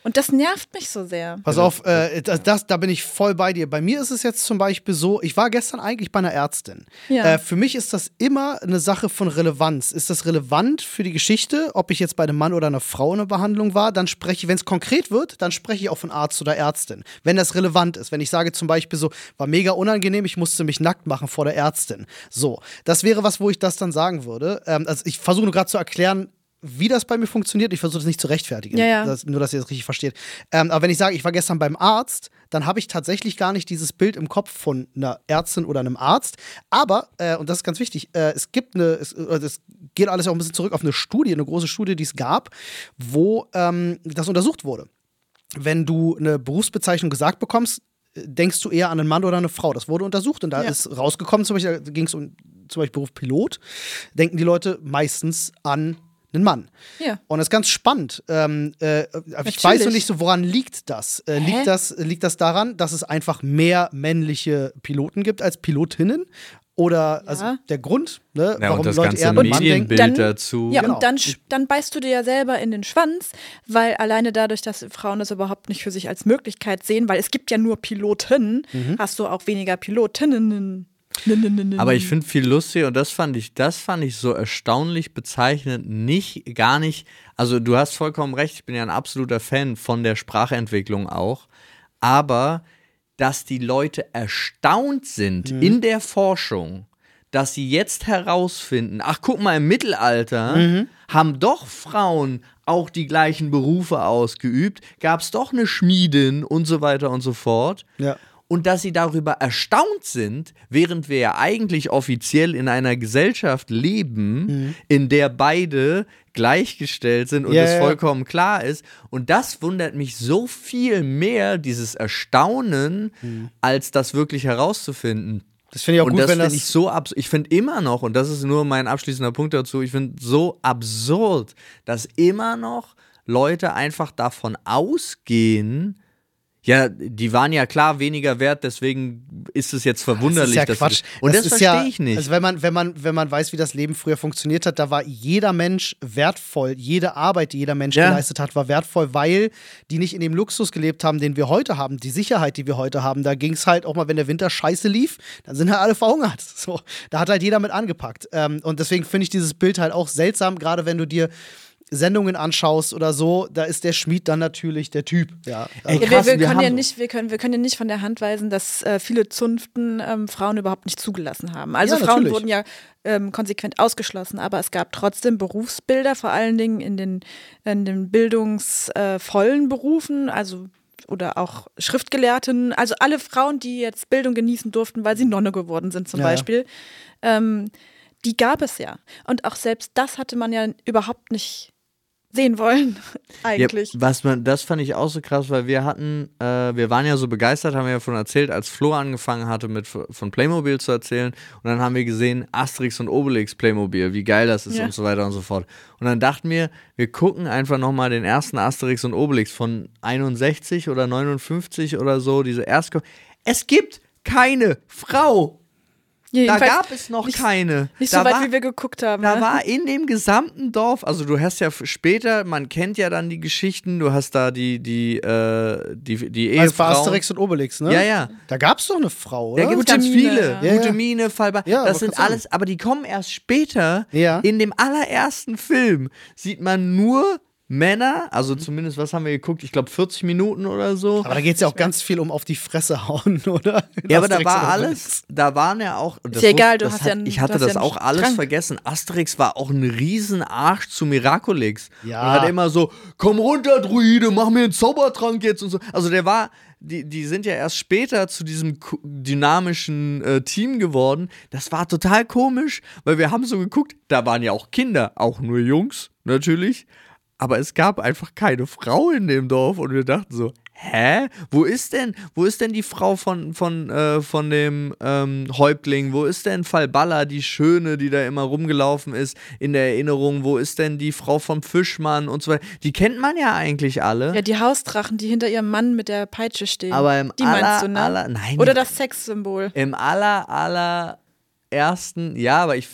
Und das nervt mich so sehr. Pass auf, äh, das, das, da bin ich voll bei dir. Bei mir ist es jetzt zum Beispiel so, ich war gestern eigentlich bei einer Ärztin. Ja. Äh, für mich ist das immer eine Sache von Relevanz. Ist das relevant für die Geschichte, ob ich jetzt bei einem Mann oder einer Frau in einer Behandlung war? Dann spreche ich, wenn es konkret wird, dann spreche ich auch von Arzt oder Ärztin. Wenn das relevant ist. Wenn ich sage zum Beispiel so, war mega unangenehm, ich musste mich nackt machen vor der Ärztin. So, das wäre was, wo ich das dann sagen würde. Ähm, also ich versuche nur gerade zu erklären, wie das bei mir funktioniert. Ich versuche das nicht zu rechtfertigen. Ja, ja. Das, nur, dass ihr das richtig versteht. Ähm, aber wenn ich sage, ich war gestern beim Arzt, dann habe ich tatsächlich gar nicht dieses Bild im Kopf von einer Ärztin oder einem Arzt. Aber, äh, und das ist ganz wichtig, äh, es gibt eine, es, es geht alles auch ein bisschen zurück auf eine Studie, eine große Studie, die es gab, wo ähm, das untersucht wurde. Wenn du eine Berufsbezeichnung gesagt bekommst, denkst du eher an einen Mann oder eine Frau. Das wurde untersucht und da Ja. ist rausgekommen, zum Beispiel, da ging es um zum Beispiel Beruf Pilot, denken die Leute meistens an einen Mann. Ja. Und das ist ganz spannend. Ähm, äh, ich Natürlich. weiß noch nicht so, woran liegt das? Äh, Hä? liegt das? Liegt das daran, dass es einfach mehr männliche Piloten gibt als Pilotinnen? Oder Ja. also der Grund, ne, Ja, warum und das Leute ganze eher an einen Mann denken? Medienbild Dann- dazu. Ja, Genau. und dann, sch- dann beißt du dir ja selber in den Schwanz, weil alleine dadurch, dass Frauen das überhaupt nicht für sich als Möglichkeit sehen, weil es gibt ja nur Piloten, Mhm. hast du auch weniger Pilotinnen. Aber ich finde viel lustig und das fand ich, das fand ich so erstaunlich bezeichnend, nicht, gar nicht, also du hast vollkommen recht, ich bin ja ein absoluter Fan von der Sprachentwicklung auch, aber dass die Leute erstaunt sind in der Forschung, dass sie jetzt herausfinden, ach guck mal, im Mittelalter haben doch Frauen auch die gleichen Berufe ausgeübt, gab es doch eine Schmiedin und so weiter und so fort. Ja. Und dass sie darüber erstaunt sind, während wir ja eigentlich offiziell in einer Gesellschaft leben, Mhm. in der beide gleichgestellt sind und Ja, es ja. vollkommen klar ist. Und das wundert mich so viel mehr, dieses Erstaunen, Mhm. als das wirklich herauszufinden. Das finde ich auch Und gut, das wenn finde das. ich so absurd. Ich finde immer noch, und das ist nur mein abschließender Punkt dazu, ich finde so absurd, dass immer noch Leute einfach davon ausgehen, ja, die waren ja klar weniger wert, deswegen ist es jetzt verwunderlich. Das ist ja dass Quatsch. Sie, und das, ist verstehe ja, ich nicht. Also wenn man, wenn man, wenn man weiß, wie das Leben früher funktioniert hat, da war jeder Mensch wertvoll. Jede Arbeit, die jeder Mensch Ja. geleistet hat, war wertvoll, weil die nicht in dem Luxus gelebt haben, den wir heute haben, die Sicherheit, die wir heute haben. Da ging es halt auch mal, wenn der Winter scheiße lief, dann sind halt alle verhungert. So, da hat halt jeder mit angepackt. Ähm, und deswegen finde ich dieses Bild halt auch seltsam, gerade wenn du dir Sendungen anschaust oder so, da ist der Schmied dann natürlich der Typ. Ja, Ey, Ja, wir, krass, wir, wir können ja haben- nicht, wir, können, wir können ja nicht von der Hand weisen, dass äh, viele Zunften ähm, Frauen überhaupt nicht zugelassen haben. Also Ja, Frauen natürlich. wurden ja ähm, konsequent ausgeschlossen, aber es gab trotzdem Berufsbilder, vor allen Dingen in den, in den bildungsvollen äh, Berufen, also oder auch Schriftgelehrten, also alle Frauen, die jetzt Bildung genießen durften, weil sie Nonne geworden sind zum Ja, ja. Beispiel, ähm, die gab es ja. Und auch selbst das hatte man ja überhaupt nicht sehen wollen, eigentlich. Ja, was man, das fand ich auch so krass, weil wir hatten, äh, wir waren ja so begeistert, haben wir ja von erzählt, als Flo angefangen hatte, mit von Playmobil zu erzählen. Und dann haben wir gesehen, Asterix und Obelix Playmobil, wie geil das ist Ja. und so weiter und so fort. Und dann dachten wir, wir gucken einfach nochmal den ersten Asterix und Obelix von einundsechzig oder neunundfünfzig oder so, diese erste. Es gibt keine Frau. Da Jedenfalls gab es noch nicht, keine. Nicht da so weit, war, wie wir geguckt haben. Da ne? war in dem gesamten Dorf, also du hast ja f- später, man kennt ja dann die Geschichten, du hast da die, die, äh, die, die Also bei Ehefrauen. Asterix und Obelix, ne? Ja, ja. Da gab es doch eine Frau, oder? Da gibt es Gute ganz Miene, viele. ja. Ja, Gute ja. Miene, Fallbar. Ja, das wollte sind grad sagen. alles, aber die kommen erst später. Ja. In dem allerersten Film sieht man nur Männer, also Mhm. zumindest, was haben wir geguckt? Ich glaube vierzig Minuten oder so. Aber da geht es ja auch ganz viel um auf die Fresse hauen, oder? Ja, aber da Asterix war und alles, Obelix. da waren ja auch. Das ja egal, wusste- du das hast hat, ja einen- Ich hatte du hast das ja einen auch alles Strang. vergessen. Asterix war auch ein Riesenarsch zu Miraculix. Ja. Und hat immer so: Komm runter, Druide, mach mir einen Zaubertrank jetzt und so. Also der war. Die, die sind ja erst später zu diesem ku- dynamischen äh, Team geworden. Das war total komisch, weil wir haben so geguckt, da waren ja auch Kinder, auch nur Jungs, natürlich. Aber es gab einfach keine Frau in dem Dorf und wir dachten so, hä? Wo ist denn, wo ist denn die Frau von, von, äh, von dem ähm, Häuptling? Wo ist denn Falballa, die Schöne, die da immer rumgelaufen ist in der Erinnerung? Wo ist denn die Frau vom Fischmann und so weiter? Die kennt man ja eigentlich alle. Ja, die Hausdrachen, die hinter ihrem Mann mit der Peitsche stehen. Aber im die aller, meinst du, ne? aller, nein, Oder das Sexsymbol. im aller, aller ersten, ja, aber ich finde,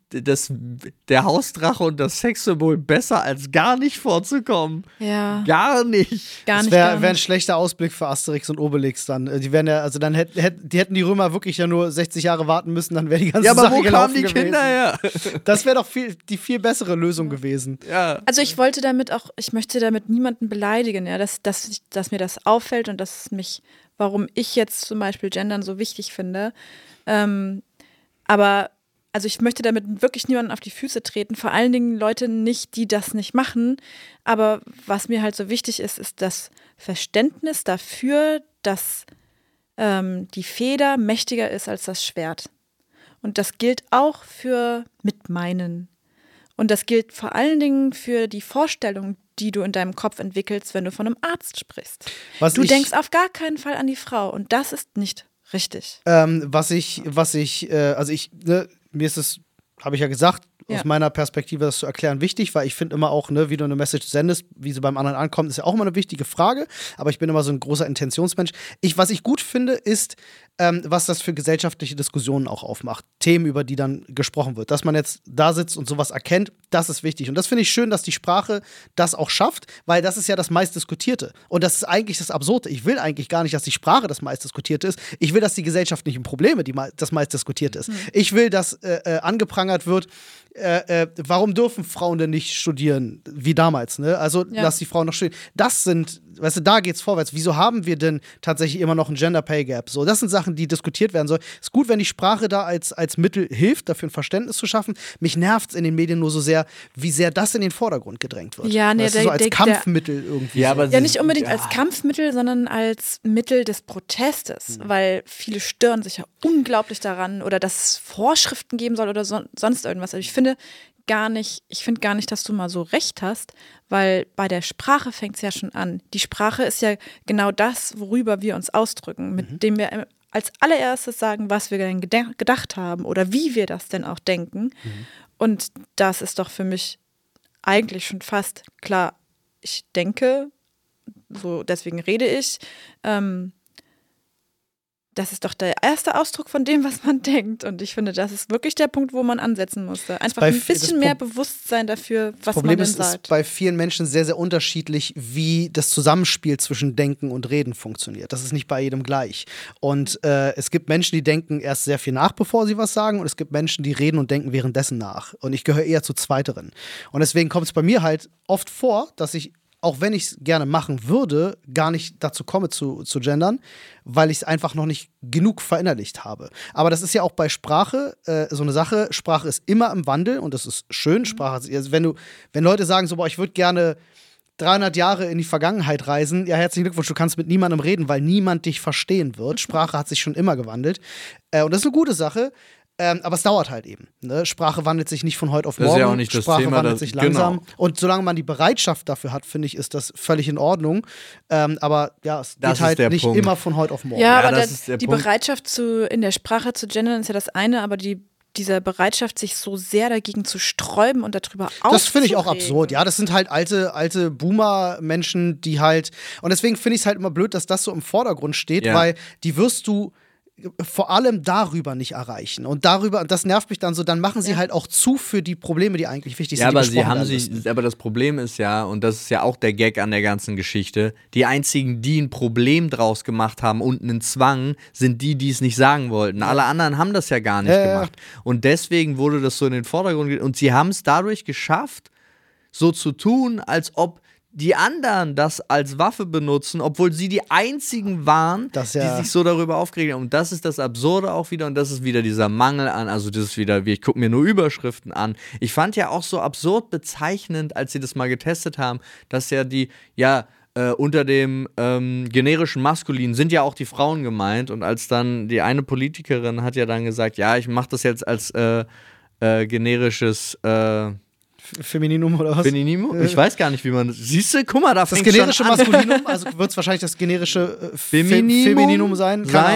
das, der Hausdrache und das Sexsymbol besser, als gar nicht vorzukommen. Ja. Gar nicht. Gar Das nicht. wäre gar wär ein nicht. schlechter Ausblick für Asterix und Obelix dann. Äh, Die wären ja, also dann hätt, hätt, die hätten die Römer wirklich ja nur sechzig Jahre warten müssen, dann wäre die ganze Ja, aber Sache wo gelaufen kamen die gewesen. Kinder her? Das wäre doch viel, die viel bessere Lösung gewesen. Ja. Also ich wollte damit auch, ich möchte damit niemanden beleidigen, ja, dass, dass, ich, dass mir das auffällt und dass mich, warum ich jetzt zum Beispiel Gendern so wichtig finde. Ähm, aber also ich möchte damit wirklich niemanden auf die Füße treten, vor allen Dingen Leute nicht, die das nicht machen. Aber was mir halt so wichtig ist, ist das Verständnis dafür, dass ähm, die Feder mächtiger ist als das Schwert. Und das gilt auch für Mitmeinen. Und das gilt vor allen Dingen für die Vorstellung, die du in deinem Kopf entwickelst, wenn du von einem Arzt sprichst. Was Du ich- denkst auf gar keinen Fall an die Frau. Und das ist nicht richtig. Ähm, was ich, was ich, äh, also ich, ne, mir ist es, habe ich ja gesagt, Ja. aus meiner Perspektive das zu erklären wichtig, weil ich finde immer auch, ne, wie du eine Message sendest, wie sie beim anderen ankommt, ist ja auch immer eine wichtige Frage, aber ich bin immer so ein großer Intentionsmensch. Ich, was ich gut finde, ist, ähm, was das für gesellschaftliche Diskussionen auch aufmacht. Themen, über die dann gesprochen wird. Dass man jetzt da sitzt und sowas erkennt, das ist wichtig. Und das finde ich schön, dass die Sprache das auch schafft, weil das ist ja das meistdiskutierte. Und das ist eigentlich das Absurde. Ich will eigentlich gar nicht, dass die Sprache das meistdiskutierte ist. Ich will, dass die gesellschaftlichen Probleme die mei- das meistdiskutierte ist. Ich will, dass äh, äh, angeprangert wird, äh, äh, warum dürfen Frauen denn nicht studieren, wie damals, ne? Also Ja. lass die Frauen noch studieren. Das sind, weißt du, da geht's vorwärts. Wieso haben wir denn tatsächlich immer noch ein Gender Pay Gap? So, das sind Sachen, die diskutiert werden sollen. Ist gut, wenn die Sprache da als, als Mittel hilft, dafür ein Verständnis zu schaffen. Mich nervt es in den Medien nur so sehr, wie sehr das in den Vordergrund gedrängt wird. Ja, nee, weißt du, der- so als der- Kampfmittel irgendwie. Ja, so. aber Ja, sie- nicht unbedingt ja. als Kampfmittel, sondern als Mittel des Protestes, weil viele stören sich ja unglaublich daran oder dass es Vorschriften geben soll oder so, sonst irgendwas. Also ich finde gar nicht, ich finde gar nicht, dass du mal so recht hast, weil bei der Sprache fängt es ja schon an. Die Sprache ist ja genau das, worüber wir uns ausdrücken, mit dem wir als allererstes sagen, was wir denn gede- gedacht haben oder wie wir das denn auch denken. Und das ist doch für mich eigentlich schon fast klar. Ich denke, so deswegen rede ich. Ähm, das ist doch der erste Ausdruck von dem, was man denkt. Und ich finde, das ist wirklich der Punkt, wo man ansetzen musste. Einfach bei ein vi- das bisschen mehr Pro- Bewusstsein dafür, was Problem man denn ist, ist sagt. bei vielen Menschen sehr, sehr unterschiedlich, wie das Zusammenspiel zwischen Denken und Reden funktioniert. Das ist nicht bei jedem gleich. Und äh, es gibt Menschen, die denken erst sehr viel nach, bevor sie was sagen. Und es gibt Menschen, die reden und denken währenddessen nach. Und ich gehöre eher zu Zweiteren. Und deswegen kommt es bei mir halt oft vor, dass ich, auch wenn ich es gerne machen würde, gar nicht dazu komme zu, zu gendern, weil ich es einfach noch nicht genug verinnerlicht habe. Aber das ist ja auch bei Sprache äh, so eine Sache. Sprache ist immer im Wandel und das ist schön. Sprache, also wenn du, wenn Leute sagen so, boah, ich würde gerne dreihundert Jahre in die Vergangenheit reisen, ja, herzlichen Glückwunsch, du kannst mit niemandem reden, weil niemand dich verstehen wird. Sprache hat sich schon immer gewandelt. Äh, und das ist eine gute Sache. Ähm, aber es dauert halt eben. Ne? Sprache wandelt sich nicht von heute auf Das morgen. ist ja auch nicht das Sprache Thema, wandelt das- sich langsam. genau. Und solange man die Bereitschaft dafür hat, finde ich, ist das völlig in Ordnung. Ähm, aber ja, es Das geht ist halt der nicht Punkt. immer von heute auf morgen. Ja, Ja, aber das der, ist der die Punkt. Bereitschaft zu, in der Sprache zu gendern ist ja das eine, aber die, diese Bereitschaft, sich so sehr dagegen zu sträuben und darüber aufzuregen. Das finde ich auch absurd. Ja, das sind halt alte, alte Boomer-Menschen, die halt. Und deswegen finde ich es halt immer blöd, dass das so im Vordergrund steht, Ja. weil die wirst du vor allem darüber nicht erreichen. Und darüber, und das nervt mich dann so, dann machen sie Ja. halt auch zu für die Probleme, die eigentlich wichtig Ja, sind. die aber sie besprochen haben werden sich, müssten. aber das Problem ist ja, und das ist ja auch der Gag an der ganzen Geschichte, die einzigen, die ein Problem draus gemacht haben und einen Zwang, sind die, die es nicht sagen wollten. Alle anderen haben das ja gar nicht Ja, ja. gemacht. Und deswegen wurde das so in den Vordergrund ge- und sie haben es dadurch geschafft, so zu tun, als ob die anderen das als Waffe benutzen, obwohl sie die einzigen waren, Das ja- die sich so darüber aufgeregt haben. Und das ist das Absurde auch wieder und das ist wieder dieser Mangel an, also das ist wieder, wie ich gucke mir nur Überschriften an. Ich fand ja auch so absurd bezeichnend, als sie das mal getestet haben, dass ja die, ja, äh, unter dem ähm, generischen Maskulin sind ja auch die Frauen gemeint und als dann die eine Politikerin hat ja dann gesagt, ja, ich mache das jetzt als äh, äh, generisches äh, Femininum oder was? Femininum? Ich weiß gar nicht, wie man. Siehst du, guck mal, da das fängt generische schon an. Maskulinum, also wird es wahrscheinlich das generische äh, Fe- Femininum Femininum sein? Keine sein. Ahnung.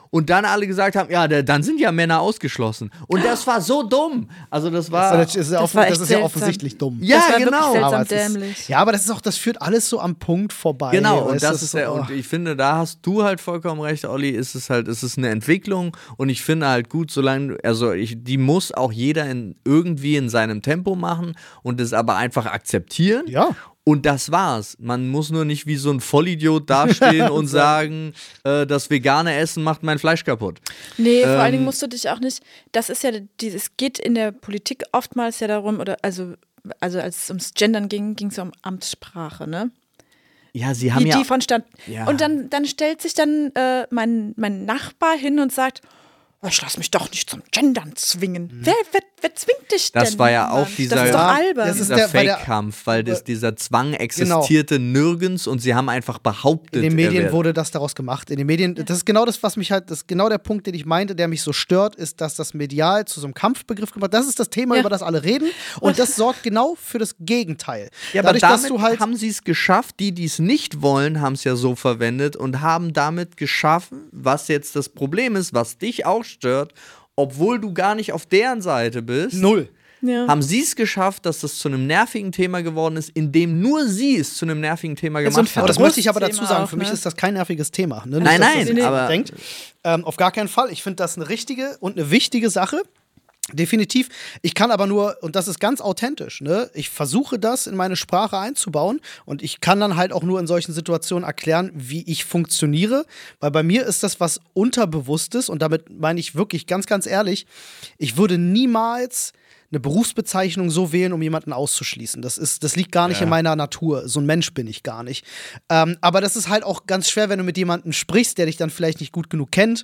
und dann alle gesagt haben, ja, da, dann sind ja Männer ausgeschlossen. Und das war so dumm. Also das war... Das ist ja, Das offen, war das echt ist ja seltsam. offensichtlich dumm. Ja, das war genau. wirklich seltsam Aber es dämlich. Ist, ja, aber das ist auch, das führt alles so am Punkt vorbei. Genau, und weißt du, das ist so, ja, oh. und ich finde, da hast du halt vollkommen recht, Olli, ist es halt, es ist eine Entwicklung und ich finde halt gut, solange, also ich, die muss auch jeder in, irgendwie in seinem Tempo machen und es aber einfach akzeptieren. Ja. Und das war's. Man muss nur nicht wie so ein Vollidiot dastehen und sagen, äh, das vegane Essen macht mein Fleisch kaputt. Nee, vor allen Ähm, Dingen musst du dich auch nicht, das ist ja, es geht in der Politik oftmals ja darum, oder also, also als es ums Gendern ging, ging es ja um Amtssprache, ne? Ja, sie haben Wie ja... die vonstand. Ja. Und dann, dann stellt sich dann äh, mein, mein Nachbar hin und sagt, oh, ich lass mich doch nicht zum Gendern zwingen. Wer, wer, wer zwingt dich denn? Das war ja auch Mann? dieser- Das ist doch Ja, albern. das ist dieser der- bei der- Fake-Kampf, weil das, dieser Zwang existierte nirgends und sie haben einfach behauptet, In den er Medien wär- wurde das daraus gemacht. In den Medien, das ist genau das, was mich halt, das ist genau der Punkt, den ich meinte, der mich so stört, ist, dass das medial zu so einem Kampfbegriff gemacht. Das ist das Thema, Ja. über das alle reden. Und das sorgt genau für das Gegenteil. Ja, aber Dadurch, damit dass du halt haben sie es geschafft, die, die es nicht wollen, haben es ja so verwendet und haben damit geschaffen, was jetzt das Problem ist, was dich auch stört, obwohl du gar nicht auf deren Seite bist. null. Ja. Haben sie es geschafft, dass das zu einem nervigen Thema geworden ist, indem nur sie es zu einem nervigen Thema Ja, so ein gemacht Aber haben. das möchte ich aber dazu Thema sagen. auch, Für mich ne? ist das kein nerviges Thema. Ne? Nein, dass nein, das aber- denkt. Ähm, auf gar keinen Fall. Ich finde das eine richtige und eine wichtige Sache. Definitiv. Ich kann aber nur, und das ist ganz authentisch, ne? Ich versuche das in meine Sprache einzubauen und ich kann dann halt auch nur in solchen Situationen erklären, wie ich funktioniere, weil bei mir ist das was Unterbewusstes und damit meine ich wirklich ganz, ganz ehrlich, ich würde niemals eine Berufsbezeichnung so wählen, um jemanden auszuschließen. Das ist, das liegt gar nicht Ja. in meiner Natur. So ein Mensch bin ich gar nicht. Ähm, aber das ist halt auch ganz schwer, wenn du mit jemandem sprichst, der dich dann vielleicht nicht gut genug kennt.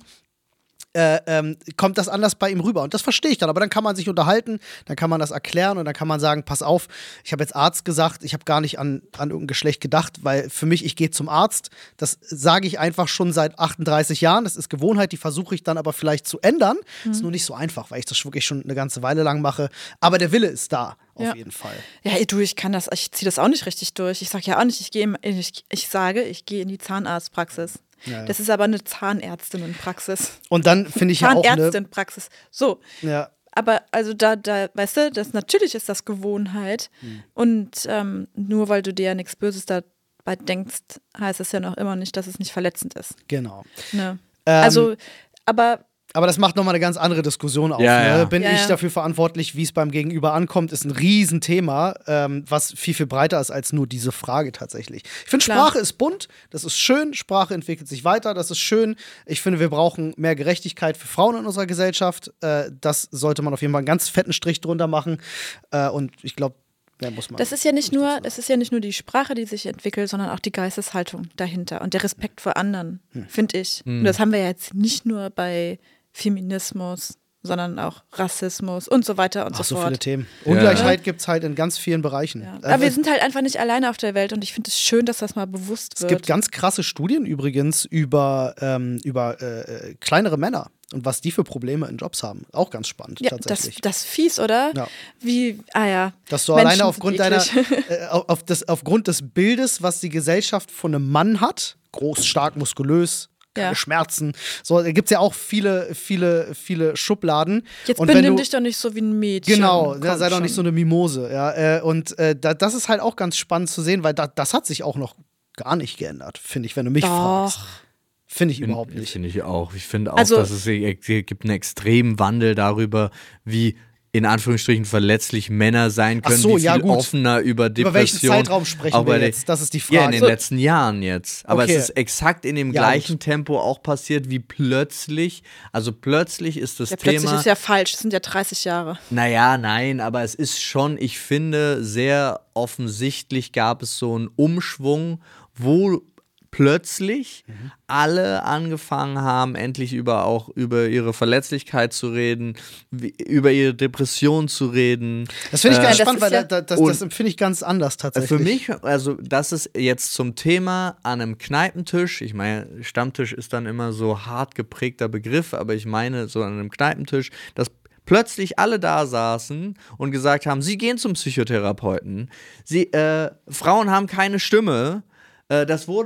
Äh, ähm, kommt das anders bei ihm rüber. Und das verstehe ich dann. Aber dann kann man sich unterhalten, dann kann man das erklären und dann kann man sagen, pass auf, ich habe jetzt Arzt gesagt, ich habe gar nicht an, an irgendein Geschlecht gedacht, weil für mich, ich gehe zum Arzt. Das sage ich einfach schon seit achtunddreißig Jahren. Das ist Gewohnheit, die versuche ich dann aber vielleicht zu ändern. Mhm. Ist nur nicht so einfach, weil ich das wirklich schon eine ganze Weile lang mache. Aber der Wille ist da, auf Ja. jeden Fall. Ja, ey, du, ich kann das, ich ziehe das auch nicht richtig durch. Ich sage ja auch nicht, ich gehe, im- ich, ich sage, ich gehe in die Zahnarztpraxis. Ja, ja. Das ist aber eine Zahnärztinnenpraxis. Und dann finde ich ja auch eine. Zahnärztinpraxis. So. Ja, Aber also da, da, weißt du, das natürlich ist das Gewohnheit. Hm. Und ähm, nur weil du dir ja nichts Böses dabei denkst, heißt es ja noch immer nicht, dass es nicht verletzend ist. genau. Ne? Ähm, also, aber Aber das macht nochmal eine ganz andere Diskussion auf. Ja, ne? ja. Bin Ja, ich ja. dafür verantwortlich, wie es beim Gegenüber ankommt, ist ein Riesenthema, ähm, was viel, viel breiter ist als nur diese Frage tatsächlich. Ich finde, Klar. Sprache ist bunt, das ist schön, Sprache entwickelt sich weiter, das ist schön. Ich finde, wir brauchen mehr Gerechtigkeit für Frauen in unserer Gesellschaft. Äh, das sollte man auf jeden Fall einen ganz fetten Strich drunter machen. Äh, und ich glaube, mehr muss man. das ist ja nicht muss nur, dazu es ist ja nicht nur die Sprache, die sich entwickelt, sondern auch die Geisteshaltung dahinter und der Respekt vor anderen, Hm. finde ich. Und das haben wir ja jetzt nicht nur bei Feminismus, sondern auch Rassismus und so weiter und Ach, so so fort. viele Themen. Ja. Ungleichheit gibt es halt in ganz vielen Bereichen. Ja. Äh, Aber wir sind halt einfach nicht alleine auf der Welt und ich finde es schön, dass das mal bewusst Es wird. gibt ganz krasse Studien übrigens über, ähm, über äh, äh, kleinere Männer und was die für Probleme in Jobs haben. Auch ganz spannend, ja, das, tatsächlich. das ist fies, oder? Ja. Wie, ah ja. Dass du Menschen alleine sind aufgrund deiner, eklig. äh, auf auf das, aufgrund des Bildes, was die Gesellschaft von einem Mann hat, groß, stark, muskulös, keine Ja. Schmerzen, so, da gibt es ja auch viele, viele, viele Schubladen. Jetzt und wenn benimm du, dich doch nicht so wie ein Mädchen. Genau, ne, Komm sei doch schon. nicht so eine Mimose. Ja, äh, und äh, da, das ist halt auch ganz spannend zu sehen, weil da, das hat sich auch noch gar nicht geändert, finde ich, wenn du mich Doch. fragst. Finde ich überhaupt nicht. Finde ich auch. Ich finde auch, Also- dass es hier gibt einen extremen Wandel darüber, wie in Anführungsstrichen verletzlich Männer sein Ach können, so, wie ja, viel gut. offener über Depressionen. Über welchen Zeitraum sprechen auch wir bei der- jetzt? Das ist die Ja, in Frage. den So- letzten Jahren jetzt. Aber Okay. es ist exakt in dem Ja, gleichen gut. Tempo auch passiert, wie plötzlich, also plötzlich ist das Ja, plötzlich Thema, ist ja falsch, das sind ja dreißig Jahre. naja, nein, aber es ist schon, ich finde, sehr offensichtlich gab es so einen Umschwung, wo plötzlich Mhm. alle angefangen haben, endlich über auch über ihre Verletzlichkeit zu reden, wie, über ihre Depression zu reden. Das finde ich ganz Äh, das spannend, ist weil ja- da, da, das, Und- das empfinde ich ganz anders tatsächlich. Für mich, also das ist jetzt zum Thema an einem Kneipentisch, ich meine, Stammtisch ist dann immer so hart geprägter Begriff, aber ich meine so an einem Kneipentisch, dass plötzlich alle da saßen und gesagt haben, sie gehen zum Psychotherapeuten, sie, äh, Frauen haben keine Stimme. Äh, das wurde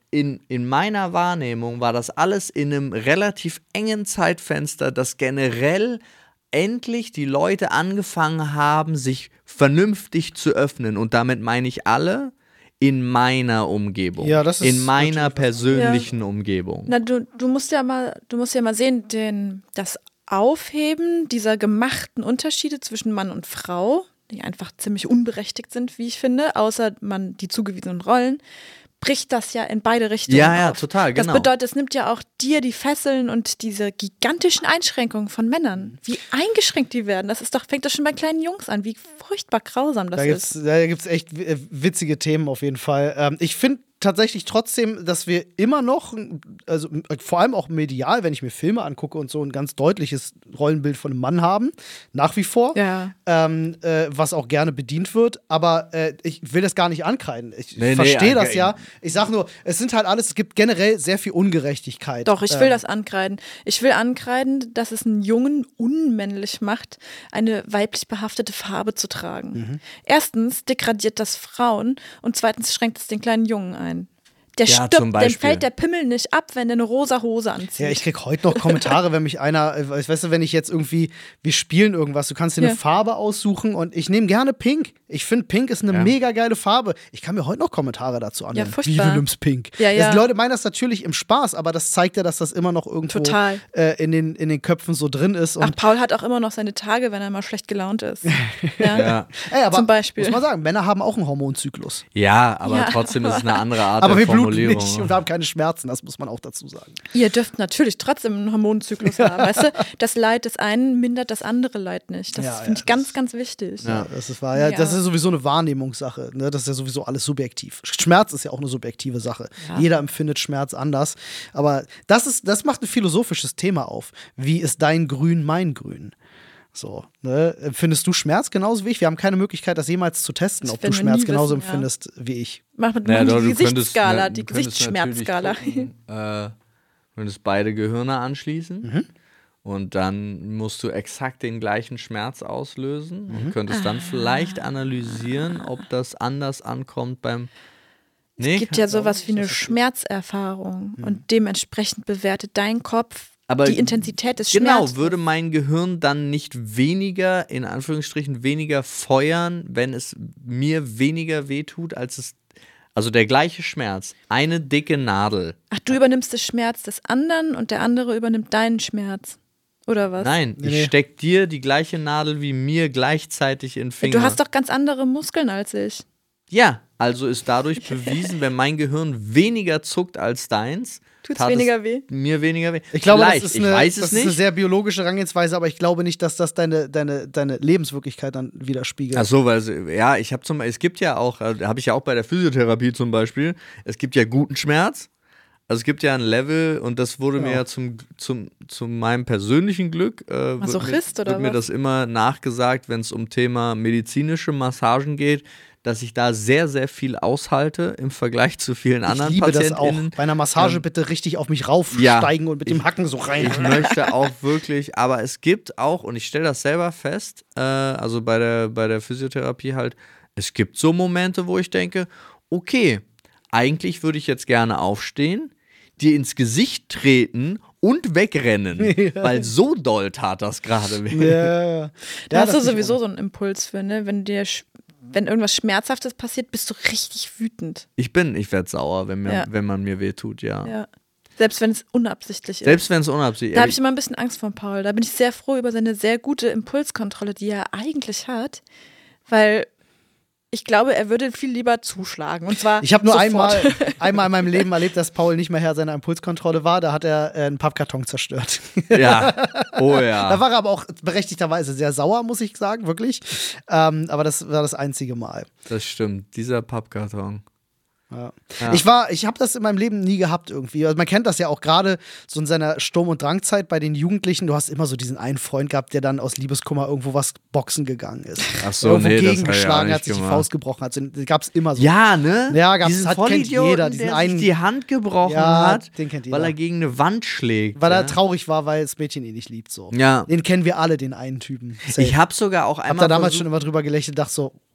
in, in meiner Wahrnehmung war das alles in einem relativ engen Zeitfenster, dass generell endlich die Leute angefangen haben, sich vernünftig zu öffnen. Und damit meine ich alle in meiner Umgebung. Ja, das ist in meiner natürlich was persönlichen Umgebung. Na, du, du musst ja mal, du musst ja mal sehen, den, das Aufheben dieser gemachten Unterschiede zwischen Mann und Frau, die einfach ziemlich unberechtigt sind, wie ich finde, außer man die zugewiesenen Rollen, bricht das ja in beide Richtungen Ja, ja, auf. total, genau. Das bedeutet, es nimmt ja auch dir die Fesseln und diese gigantischen Einschränkungen von Männern, wie eingeschränkt die werden. Das ist doch, fängt doch schon bei kleinen Jungs an, wie furchtbar grausam das Da ist. gibt's, da gibt's echt w- witzige Themen auf jeden Fall. Ähm, ich finde tatsächlich trotzdem, dass wir immer noch, also vor allem auch medial, wenn ich mir Filme angucke und so, ein ganz deutliches Rollenbild von einem Mann haben, nach wie vor, Ja. ähm, äh, was auch gerne bedient wird, aber äh, ich will das gar nicht ankreiden. Ich Nee, nee, verstehe das anke- ja. Ich sag nur, es sind halt alles, es gibt generell sehr viel Ungerechtigkeit. Doch, ich will Ähm, das ankreiden. Ich will ankreiden, dass es einen Jungen unmännlich macht, eine weiblich behaftete Farbe zu tragen. Mhm. Erstens degradiert das Frauen und zweitens schränkt es den kleinen Jungen ein. Der Ja, zum stirbt, dem Beispiel. fällt der Pimmel nicht ab, wenn der eine rosa Hose anzieht. Ja, ich krieg heute noch Kommentare, wenn mich einer, äh, weißt du, wenn ich jetzt irgendwie, wir spielen irgendwas, du kannst dir eine Ja. Farbe aussuchen und ich nehme gerne Pink. Ich finde Pink ist eine Ja. mega geile Farbe. Ich kann mir heute noch Kommentare dazu anhören. furchtbar. Wie, du nimmst Pink. Ja, ja. Das, die Leute meinen das natürlich im Spaß, aber das zeigt ja, dass das immer noch irgendwo Total. äh, in, den, in den Köpfen so drin ist. Und Ach, Paul hat auch immer noch seine Tage, wenn er mal schlecht gelaunt ist. Ja. Ja. Ey, aber Zum Beispiel. muss man sagen, Männer haben auch einen Hormonzyklus. Ja, aber Ja, trotzdem ist es eine andere Art Aber der wir bluten Formulierung. nicht und wir haben keine Schmerzen, das muss man auch dazu sagen. Ihr dürft natürlich trotzdem einen Hormonzyklus haben, weißt du? Das Leid des einen mindert das andere Leid nicht. Das Ja, finde ja, ich ganz, ganz wichtig. Ja, das ist, wahr. Ja, Ja. das ist sowieso eine Wahrnehmungssache. Ne? Das ist ja sowieso alles subjektiv. Schmerz ist ja auch eine subjektive Sache. Ja. Jeder empfindet Schmerz anders. Aber das, ist, das macht ein philosophisches Thema auf. Wie ist dein Grün mein Grün? So, ne? Empfindest du Schmerz genauso wie ich? Wir haben keine Möglichkeit, das jemals zu testen, Das ob du werden wir Schmerz nie genauso wissen, ja. empfindest wie ich. Mach mit Naja, mach doch, die du könntest- Gesichtsskala, na, die du könntest Gesichtsschmerzskala. natürlich gucken, äh, Du könntest beide Gehirne anschließen Mhm. und dann musst du exakt den gleichen Schmerz auslösen Mhm. und könntest dann vielleicht analysieren, ob das anders ankommt beim. Nee, Es gibt ja kann- sowas wie eine das ist- Schmerzerfahrung und dementsprechend bewertet dein Kopf Aber die Intensität des Genau, Schmerzes. würde mein Gehirn dann nicht weniger, in Anführungsstrichen, weniger feuern, wenn es mir weniger wehtut, als es. Also der gleiche Schmerz, eine dicke Nadel. Ach, du übernimmst den Schmerz des anderen und der andere übernimmt deinen Schmerz. Oder was? Nein, Nee, ich nee. steck dir die gleiche Nadel wie mir gleichzeitig in den Ja, Finger. du hast doch ganz andere Muskeln als ich. Ja, also ist dadurch bewiesen, wenn mein Gehirn weniger zuckt als deins, Tut's tat weniger es weh? Mir weniger weh. Ich glaube, Vielleicht, das ist, ich eine, weiß das es ist eine nicht. sehr biologische Herangehensweise, aber ich glaube nicht, dass das deine, deine, deine Lebenswirklichkeit dann widerspiegelt. Ach so, weil es- ja, ich habe zum es gibt ja auch, äh, habe ich ja auch bei der Physiotherapie zum Beispiel, es gibt ja guten Schmerz. Also es gibt ja ein Level und das wurde Genau. mir ja zum, zum, zu meinem persönlichen Glück, äh, wird, mir, Masochist oder wird mir was? das immer nachgesagt, wenn es um Thema medizinische Massagen geht, dass ich da sehr, sehr viel aushalte im Vergleich zu vielen Ich anderen liebe das auch. PatientInnen. Bei einer Massage Ähm, bitte richtig auf mich raufsteigen und mit dem Hacken so rein. Ich möchte auch wirklich, aber es gibt auch, und ich stelle das selber fest, äh, also bei der, bei der Physiotherapie halt, es gibt so Momente, wo ich denke, okay, eigentlich würde ich jetzt gerne aufstehen, dir ins Gesicht treten und wegrennen, weil so doll tat das gerade weh. Ja. Da Ja, hast du das ist sowieso so einen Impuls für, ne? Wenn dir sch- wenn irgendwas Schmerzhaftes passiert, bist du richtig wütend. Ich bin, ich werde sauer, wenn, mir, Ja. wenn man mir weh tut, ja. Ja. Selbst wenn es unabsichtlich ist. Selbst wenn es unabsichtlich Da habe ist. ich immer ein bisschen Angst vor Paul. Da bin ich sehr froh über seine sehr gute Impulskontrolle, die er eigentlich hat, weil ich glaube, er würde viel lieber zuschlagen. Und zwar Ich habe nur sofort. einmal, einmal in meinem Leben erlebt, dass Paul nicht mehr Herr seiner Impulskontrolle war. Da hat er äh, einen Pappkarton zerstört. Ja, oh Da ja. war er aber auch berechtigterweise sehr sauer, muss ich sagen, wirklich. Ähm, aber das war das einzige Mal. Das stimmt, dieser Pappkarton. Ja. Ja. Ich war, ich habe das in meinem Leben nie gehabt irgendwie. Also man kennt das ja auch gerade so in seiner Sturm- und Drangzeit bei den Jugendlichen. Du hast immer so diesen einen Freund gehabt, der dann aus Liebeskummer irgendwo was boxen gegangen ist. Ach so, irgendwo nee, das hab ich gegengeschlagen auch hat, nicht sich die gemacht. Faust gebrochen hat. Das gab's immer so. Ja, ne? Ja, gab's- Diesen hat- kennt Vollidioten, jeder, diesen der einen- sich die Hand gebrochen Ja, hat, den kennt weil jeder. er gegen eine Wand schlägt. Weil ja. er traurig war, weil das Mädchen ihn nicht liebt. So. Ja. Den kennen wir alle, den einen Typen. Safe. Ich habe sogar auch hab einmal da damals versucht, schon immer drüber gelächelt, dachte so,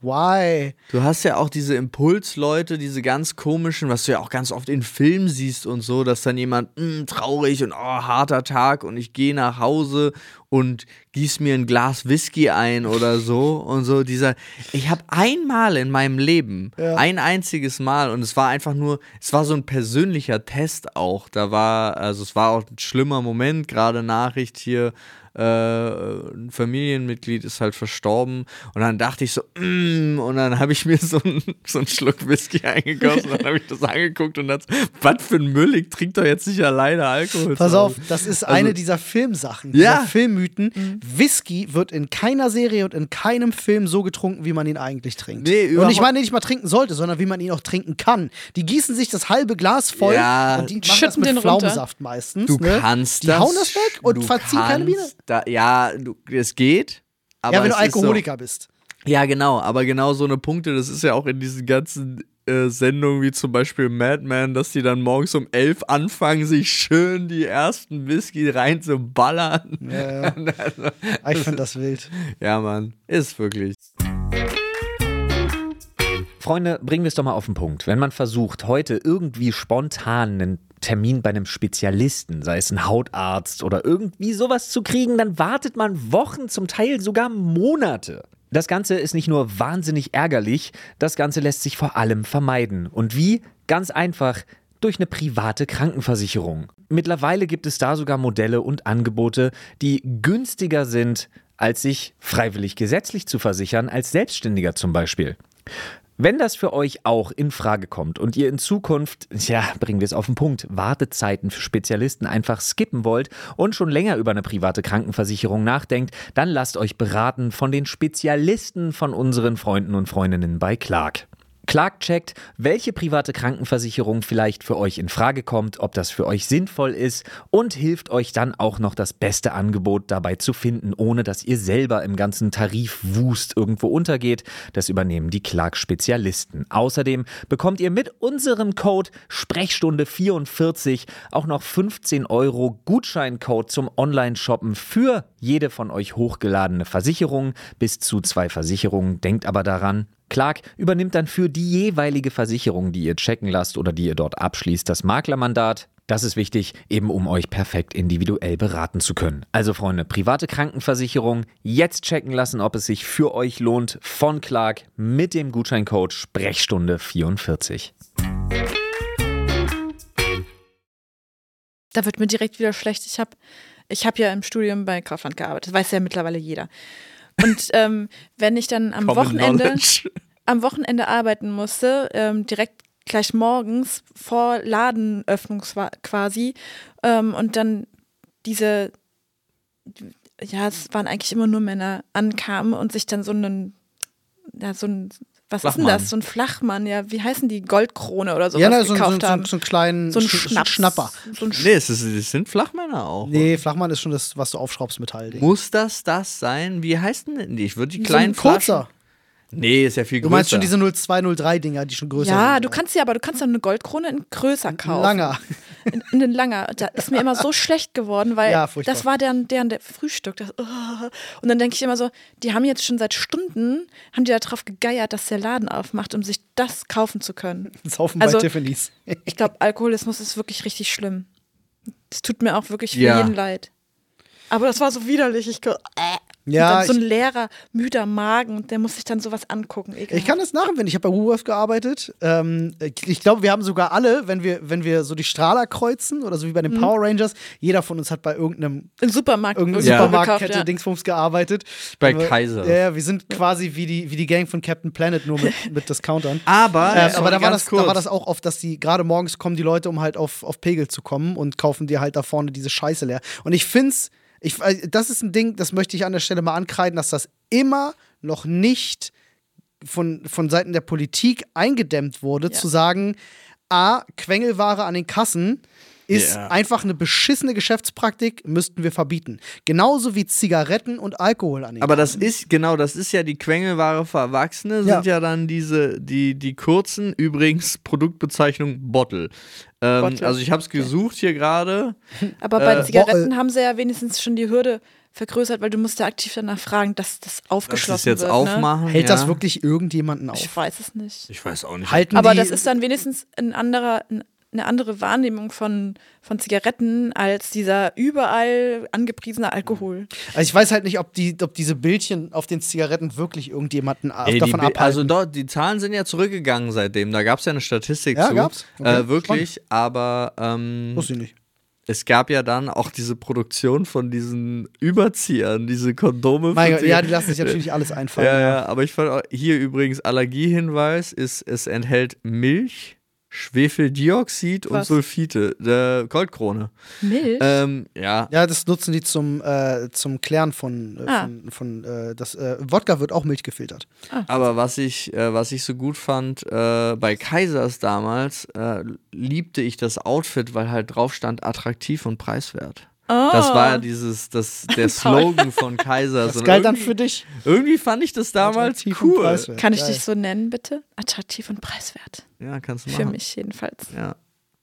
Why? Du hast ja auch diese Impulsleute, diese ganz komischen, was du ja auch ganz oft in Filmen siehst und so, dass dann jemand, mh, traurig und oh, harter Tag und ich gehe nach Hause und gieß mir ein Glas Whisky ein oder so und so dieser, ich habe einmal in meinem Leben, Ja. ein einziges Mal und es war einfach nur, es war so ein persönlicher Test auch, da war, also es war auch ein schlimmer Moment, gerade Nachricht hier, äh, ein Familienmitglied ist halt verstorben und dann dachte ich so, mm, und dann habe ich mir so, ein, so einen Schluck Whisky eingegossen und dann habe ich das angeguckt und dachte, was für ein Müll, ich trinke doch jetzt nicht alleine Alkohol. Pass zu auf, Hause. das ist Also- eine dieser Filmsachen, Ja. dieser Filmmythen. Whisky wird in keiner Serie und in keinem Film so getrunken, wie man ihn eigentlich trinkt. Nee, und überhaupt- ich meine nicht mal trinken sollte, sondern wie man ihn auch trinken kann. Die gießen sich das halbe Glas voll Ja. und die machen das Schütten mit den runter. Pflaumensaft meistens. Du ne? kannst Die das. hauen das weg und du verziehen keine Miene. kannst Da, ja, du, es geht. Aber Ja, wenn du es ist Alkoholiker bist. So, ja, genau. Aber genau so eine Punkte, das ist ja auch in diesen ganzen äh, Sendungen wie zum Beispiel Mad Men, dass die dann morgens um elf anfangen, sich schön die ersten Whisky reinzuballern. Ja, ja. Ich finde das wild. Ja, Mann. Ist wirklich. Freunde, bringen wir es doch mal auf den Punkt. Wenn man versucht, heute irgendwie spontan einen Termin bei einem Spezialisten, sei es ein Hautarzt oder irgendwie sowas zu kriegen, dann wartet man Wochen, zum Teil sogar Monate. Das Ganze ist nicht nur wahnsinnig ärgerlich, das Ganze lässt sich vor allem vermeiden. Und wie? Ganz einfach, durch eine private Krankenversicherung. Mittlerweile gibt es da sogar Modelle und Angebote, die günstiger sind, als sich freiwillig gesetzlich zu versichern, als Selbstständiger zum Beispiel. Wenn das für euch auch in Frage kommt und ihr in Zukunft, ja, bringen wir es auf den Punkt, Wartezeiten für Spezialisten einfach skippen wollt und schon länger über eine private Krankenversicherung nachdenkt, dann lasst euch beraten von den Spezialisten von unseren Freunden und Freundinnen bei Clark. Clark checkt, welche private Krankenversicherung vielleicht für euch in Frage kommt, ob das für euch sinnvoll ist und hilft euch dann auch noch das beste Angebot dabei zu finden, ohne dass ihr selber im ganzen Tarifwust irgendwo untergeht. Das übernehmen die Clark-Spezialisten. Außerdem bekommt ihr mit unserem Code Sprechstunde vierundvierzig auch noch fünfzehn Euro Gutscheincode zum Online-Shoppen für jede von euch hochgeladene Versicherung. Bis zu zwei Versicherungen. Denkt aber daran, Clark übernimmt dann für die jeweilige Versicherung, die ihr checken lasst oder die ihr dort abschließt, das Maklermandat. Das ist wichtig, eben um euch perfekt individuell beraten zu können. Also Freunde, private Krankenversicherung, jetzt checken lassen, ob es sich für euch lohnt, von Clark mit dem Gutscheincode Sprechstunde vierundvierzig. Da wird mir direkt wieder schlecht. Ich habe ich hab ja im Studium bei Kaufland gearbeitet. Das weiß ja mittlerweile jeder. Und ähm, wenn ich dann am Common Wochenende, Knowledge. am Wochenende arbeiten musste, ähm, direkt gleich morgens vor Ladenöffnung quasi, ähm, und dann diese, ja, es waren eigentlich immer nur Männer, ankamen und sich dann so einen, ja, so ein, was ist denn Flachmann. das? So ein Flachmann, ja, wie heißen die? Goldkrone oder sowas Ja, na, so, so, gekauft so, haben. so einen kleinen So ein Sch- Schnaps. Schnapper. So ein Sch Nee, es, ist, es sind Flachmänner auch. Nee, Flachmann ist schon das, was du aufschraubst, Metallding. Muss das das sein? Wie heißt denn die? Ich würde die So ein kleinen kurzer. Flaschen. Nee, ist ja viel Du größer. meinst schon diese null zwei null drei Dinger, die schon größer Ja, sind. du kannst ja, aber du kannst doch eine Goldkrone in größer kaufen. Langer. In, in den Langer. Da ist mir immer so schlecht geworden, weil Ja, furchtbar. das war deren, deren der Frühstück. Das, oh. Und dann denke ich immer so, die haben jetzt schon seit Stunden, haben die darauf gegeiert, dass der Laden aufmacht, um sich das kaufen zu können. Saufen Also- bei Tiffany's. Ich glaube, Alkoholismus ist wirklich richtig schlimm. Es tut mir auch wirklich für Ja. jeden leid. Aber das war so widerlich. Ich äh. Ja, und dann so ein ich- leerer, müder Magen, der muss sich dann sowas angucken. Ekelhaft. Ich kann das nachempfinden. Ich habe bei Woolworth gearbeitet. Ähm, ich glaube, wir haben sogar alle, wenn wir, wenn wir so die Strahler kreuzen oder so wie bei den Power Rangers, jeder von uns hat bei irgendeinem Im Supermarkt, irgendeine Ja. Supermarktkette gekauft, ja. Dingsbums gearbeitet. Bei Aber- Kaiser. Ja, ja, wir sind quasi wie die, wie die Gang von Captain Planet, nur mit, mit Discountern. Aber, Äh, sorry, aber da war, ganz das, da war kurz. das auch oft, dass die gerade morgens kommen die Leute, um halt auf, auf Pegel zu kommen und kaufen dir halt da vorne diese Scheiße leer. Und ich find's, ich, äh, das ist ein Ding, das möchte ich an der Stelle mal ankreiden, dass das immer noch nicht von, von Seiten der Politik eingedämmt wurde, Ja. zu sagen, A, Quengelware an den Kassen ist Ja. einfach eine beschissene Geschäftspraktik, müssten wir verbieten. Genauso wie Zigaretten und Alkohol an den Aber das ist, genau, das ist ja die Quengelware für Erwachsene, Ja. sind ja dann diese, die, die kurzen, übrigens Produktbezeichnung Bottle. Ähm, Bottle. Also ich habe es gesucht hier gerade. Aber bei Äh, Zigaretten Bo- haben sie ja wenigstens schon die Hürde vergrößert, weil du musst ja aktiv danach fragen, dass das Lass aufgeschlossen es jetzt wird. aufmachen. Hält ja. das wirklich irgendjemanden Ne? auf? Ich weiß es nicht. Ich weiß auch nicht. Halten Aber die, das ist dann wenigstens ein anderer, ein, eine andere Wahrnehmung von, von Zigaretten als dieser überall angepriesene Alkohol. Also ich weiß halt nicht, ob, die, ob diese Bildchen auf den Zigaretten wirklich irgendjemanden ab- Ey, die, davon Bi- abhalten. also dort, die Zahlen sind ja zurückgegangen seitdem. Da gab es ja eine Statistik Ja, zu. gab's? Okay. Äh, wirklich, aber ähm, Wusste ich nicht. es gab ja dann auch diese Produktion von diesen Überziehern, diese Kondome. Mein für Gott, die- ja, die lassen sich natürlich alles einfallen. Ja, ja, aber ich fand auch, hier übrigens Allergiehinweis ist, es enthält Milch, Schwefeldioxid und Was? Sulfite, der Goldkrone. Milch? Ähm, ja. Ja, das nutzen die zum, äh, zum Klären von, äh, Ah. von, von äh, das äh, Wodka wird auch Milch gefiltert. Aber was ich, äh, was ich so gut fand, äh, bei Kaisers damals, äh, liebte ich das Outfit, weil halt drauf stand attraktiv und preiswert. Oh. Das war ja dieses, das, der Slogan von Kaisers. Das Und galt dann irgendwie, für dich. irgendwie fand ich das damals Attraktiv und cool. preiswert. Kann ich Geil. dich so nennen, bitte? Attraktiv und preiswert. Ja, kannst du Für machen. mich jedenfalls. Ja.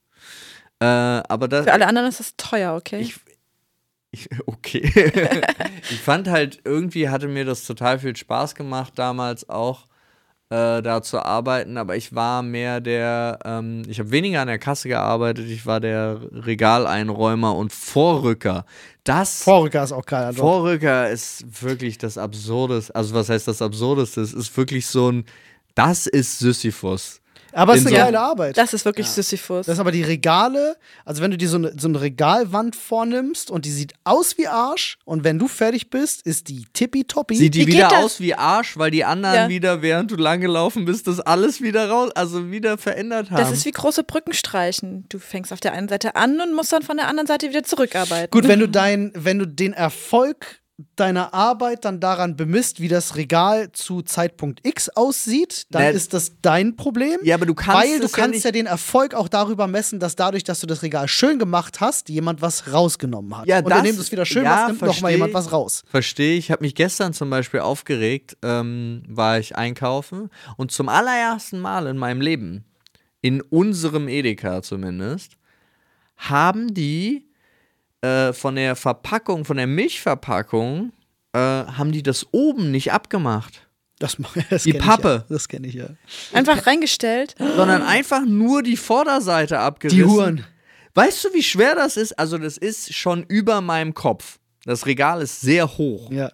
Äh, aber das, Für alle anderen ist das teuer, okay? Ich, ich, okay. Ich fand halt, irgendwie hatte mir das total viel Spaß gemacht, damals auch äh, da zu arbeiten, aber ich war mehr der, ähm, ich habe weniger an der Kasse gearbeitet, ich war der Regaleinräumer und Vorrücker. Das Vorrücker ist auch geil. Also. Vorrücker ist wirklich das Absurdeste, also was heißt das Absurdeste? Es ist wirklich so ein, das ist Sisyphus. Aber es ist in eine so- geile Arbeit. Das ist wirklich Sisyphus. Das ist aber die Regale, also wenn du dir so eine, so eine Regalwand vornimmst und die sieht aus wie Arsch und wenn du fertig bist, ist die tippitoppi. Sieht die Wie geht wieder das? aus wie Arsch, weil die anderen Ja. wieder, während du lang gelaufen bist, das alles wieder raus, also wieder verändert haben. Das ist wie große Brücken streichen. Du fängst auf der einen Seite an und musst dann von der anderen Seite wieder zurückarbeiten. Gut, wenn du dein, wenn du den Erfolg deiner Arbeit dann daran bemisst, wie das Regal zu Zeitpunkt X aussieht, dann Na, ist das dein Problem. Ja, aber du kannst Weil du es ja kannst nicht- ja den Erfolg auch darüber messen, dass dadurch, dass du das Regal schön gemacht hast, jemand was rausgenommen hat. Ja, und das- indem du es wieder schön ja, machst, nimmt nochmal versteh jemand ich. was raus. Verstehe, ich habe mich gestern zum Beispiel aufgeregt, ähm, war ich einkaufen und zum allerersten Mal in meinem Leben, in unserem Edeka zumindest, haben die äh, von der Verpackung, von der Milchverpackung, äh, haben die das oben nicht abgemacht, Das, das Die kenn Pappe. Ich ja. Das kenne ich ja. Einfach reingestellt. sondern einfach nur die Vorderseite abgerissen. Die Huren. Weißt du, wie schwer das ist? Also das ist schon über meinem Kopf. Das Regal ist sehr hoch. Ja.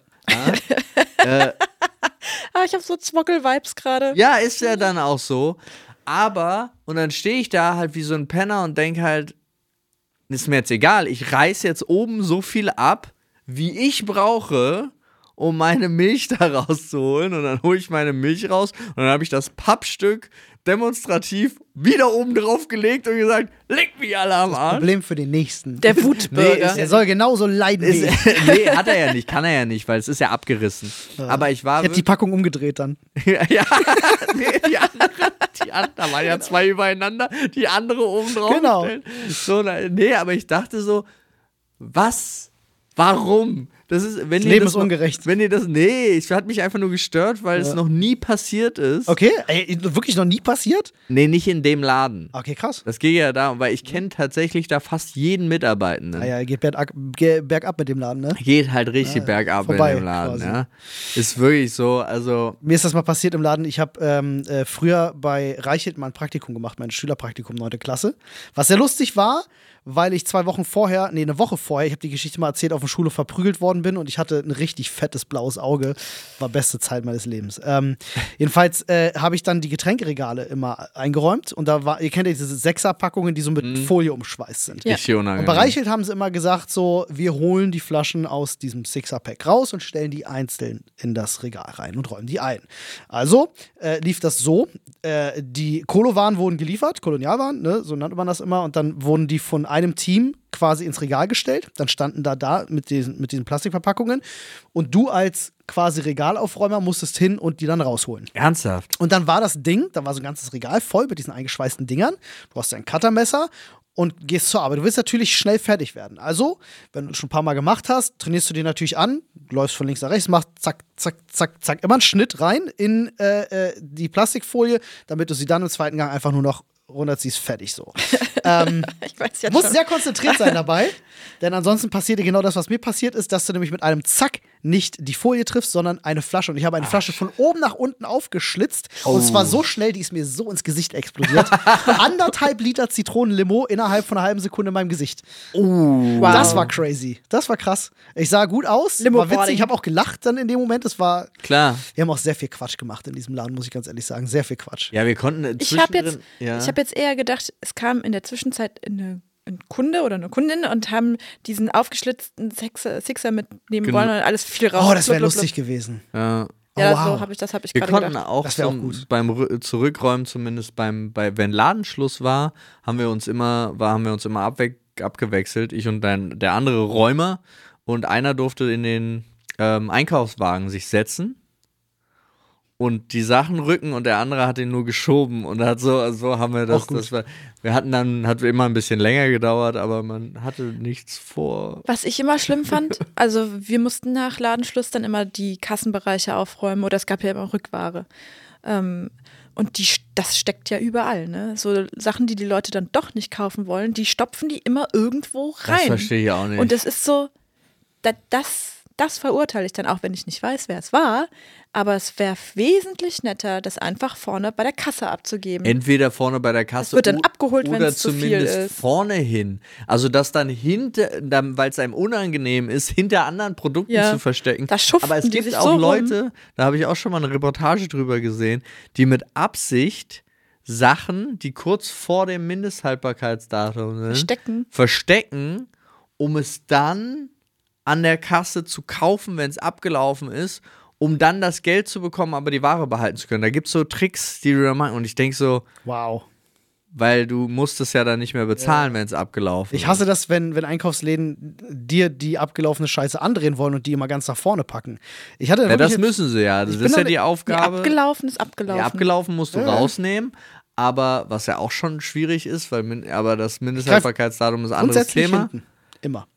Ah, ich habe so Zwockel-Vibes gerade. Ja, ist ja dann auch so. Aber, und dann stehe ich da halt wie so ein Penner und denke halt, ist mir jetzt egal, ich reiß jetzt oben so viel ab, wie ich brauche, um meine Milch da rauszuholen. Und dann hole ich meine Milch raus und dann habe ich das Pappstück demonstrativ wieder oben drauf gelegt und gesagt, leg mich alle am Arsch. Problem für den nächsten. Der Wutbürger. Nee, Er soll genauso leiden wie Ist, ich. nee, hat er ja nicht, kann er ja nicht, weil es ist ja abgerissen. Aber ich war Ich hätte die Packung umgedreht dann. ja, nee, die andere, die andere, da waren ja zwei übereinander, die andere oben drauf Genau. gestellt. So, na, nee, aber ich dachte so, was? Warum? Das ist, wenn Das ihr Leben das ist ungerecht. Noch, wenn ihr das, nee, es hat mich einfach nur gestört, weil es noch nie passiert ist. Okay, ey, wirklich noch nie passiert? Nee, nicht in dem Laden. Okay, krass. Das geht ja darum, weil ich kenne tatsächlich da fast jeden Mitarbeitenden. Naja, geht bergab, ge- bergab mit dem Laden, ne? Geht halt richtig Ja, bergab vorbei in dem Laden, quasi. ja. Ist wirklich so, also Mir ist das mal passiert im Laden. Ich habe ähm, äh, früher bei Reichelt mal ein Praktikum gemacht, mein Schülerpraktikum, neunte Klasse. Was sehr lustig war, weil ich zwei Wochen vorher, nee, eine Woche vorher, ich habe die Geschichte mal erzählt, auf der Schule verprügelt worden bin und ich hatte ein richtig fettes blaues Auge. War beste Zeit meines Lebens. Ähm, jedenfalls äh, habe ich dann die Getränkeregale immer eingeräumt und da war, ihr kennt ja diese Sechserpackungen, die so mit Folie umschweißt sind. Ja. richtig unangenehm. Und bei Reichelt haben sie immer gesagt, so, wir holen die Flaschen aus diesem Sixer-Pack raus und stellen die einzeln in das Regal rein und räumen die ein. Also äh, lief das so, äh, die Kolowaren wurden geliefert, Kolonialwaren, ne, so nannte man das immer, und dann wurden die von einem Team quasi ins Regal gestellt, dann standen da da mit diesen, mit diesen Plastikverpackungen und du als quasi Regalaufräumer musstest hin und die dann rausholen. Ernsthaft? Und dann war das Ding, da war so ein ganzes Regal voll mit diesen eingeschweißten Dingern. Du hast ein Cuttermesser und gehst zur Arbeit. Du willst natürlich schnell fertig werden. Also, wenn du es schon ein paar Mal gemacht hast, trainierst du dir natürlich an, läufst von links nach rechts, machst zack, zack, zack, zack, immer einen Schnitt rein in äh, äh, die Plastikfolie, damit du sie dann im zweiten Gang einfach nur noch runterziehst, fertig so. ähm, Ich weiß jetzt musst schon. sehr konzentriert sein dabei, denn ansonsten passiert dir genau das, was mir passiert ist, dass du nämlich mit einem Zack nicht die Folie triffst, sondern eine Flasche. Und ich habe eine Flasche von oben nach unten aufgeschlitzt. Und zwar so schnell, die ist mir so ins Gesicht explodiert. Anderthalb Liter Zitronenlimo innerhalb von einer halben Sekunde in meinem Gesicht. Wow. Das war crazy. Das war krass. Ich sah gut aus, Limo war witzig. Boarding. Ich habe auch gelacht dann in dem Moment. Es war, Klar. wir haben auch sehr viel Quatsch gemacht in diesem Laden, muss ich ganz ehrlich sagen. Sehr viel Quatsch. Ja, wir konnten Ich habe jetzt, zwischendrin- ja. ich hab jetzt eher gedacht, es kam in der Zwischenzeit eine, ein Kunde oder eine Kundin und haben diesen aufgeschlitzten Sixer, Sixer mitnehmen Genau. wollen und alles viel raus. Oh, das wäre Blub, blub, lustig gewesen. ja. Ja, Oh, wow. so habe ich, das habe ich Wir gerade konnten gedacht. auch, Das wär auch zum, gut. beim Rü- Zurückräumen, zumindest beim, bei, wenn Ladenschluss war, haben wir uns immer, war, haben wir uns immer abwe abgewechselt, ich und dein, der andere Räumer, und einer durfte in den ähm, Einkaufswagen sich setzen und die Sachen rücken und der andere hat ihn nur geschoben und hat so, so haben wir das, Auch gut. das war, wir hatten dann, hat immer ein bisschen länger gedauert, aber man hatte nichts vor. Was ich immer schlimm fand, also wir mussten nach Ladenschluss dann immer die Kassenbereiche aufräumen oder es gab ja immer Rückware. Ähm, und die, das steckt ja überall, ne? So Sachen, die die Leute dann doch nicht kaufen wollen, die stopfen die immer irgendwo rein. Das verstehe ich auch nicht. Und es ist so, da, das, das verurteile ich dann auch, wenn ich nicht weiß, wer es war. Aber es wäre wesentlich netter, das einfach vorne bei der Kasse abzugeben. Entweder vorne bei der Kasse wird dann o- abgeholt, oder wenn's zu viel zumindest ist. vorne hin. Also das dann hinter, weil es einem unangenehm ist, hinter anderen Produkten Ja. zu verstecken. Da schuften Aber es die gibt sich auch so rum. Leute, da habe ich auch schon mal eine Reportage drüber gesehen, die mit Absicht Sachen, die kurz vor dem Mindesthaltbarkeitsdatum sind, Verstecken. verstecken, um es dann an der Kasse zu kaufen, wenn es abgelaufen ist, um dann das Geld zu bekommen, aber die Ware behalten zu können. Da gibt es so Tricks, die du da machst. Und ich denke so, Wow. weil du musst es ja dann nicht mehr bezahlen, wenn es abgelaufen ist. Ich hasse das, wenn, wenn Einkaufsläden dir die abgelaufene Scheiße andrehen wollen und die immer ganz nach vorne packen. Ich hatte Ja, wirklich das jetzt- müssen sie ja. Das bin ist ja noch- die Nee, Aufgabe. abgelaufen ist abgelaufen. Ja, abgelaufen musst du Ja. rausnehmen. Aber was ja auch schon schwierig ist, weil min- aber das Mindesthaltbarkeitsdatum ist ein anderes grundsätzlich Thema. hinten. Immer.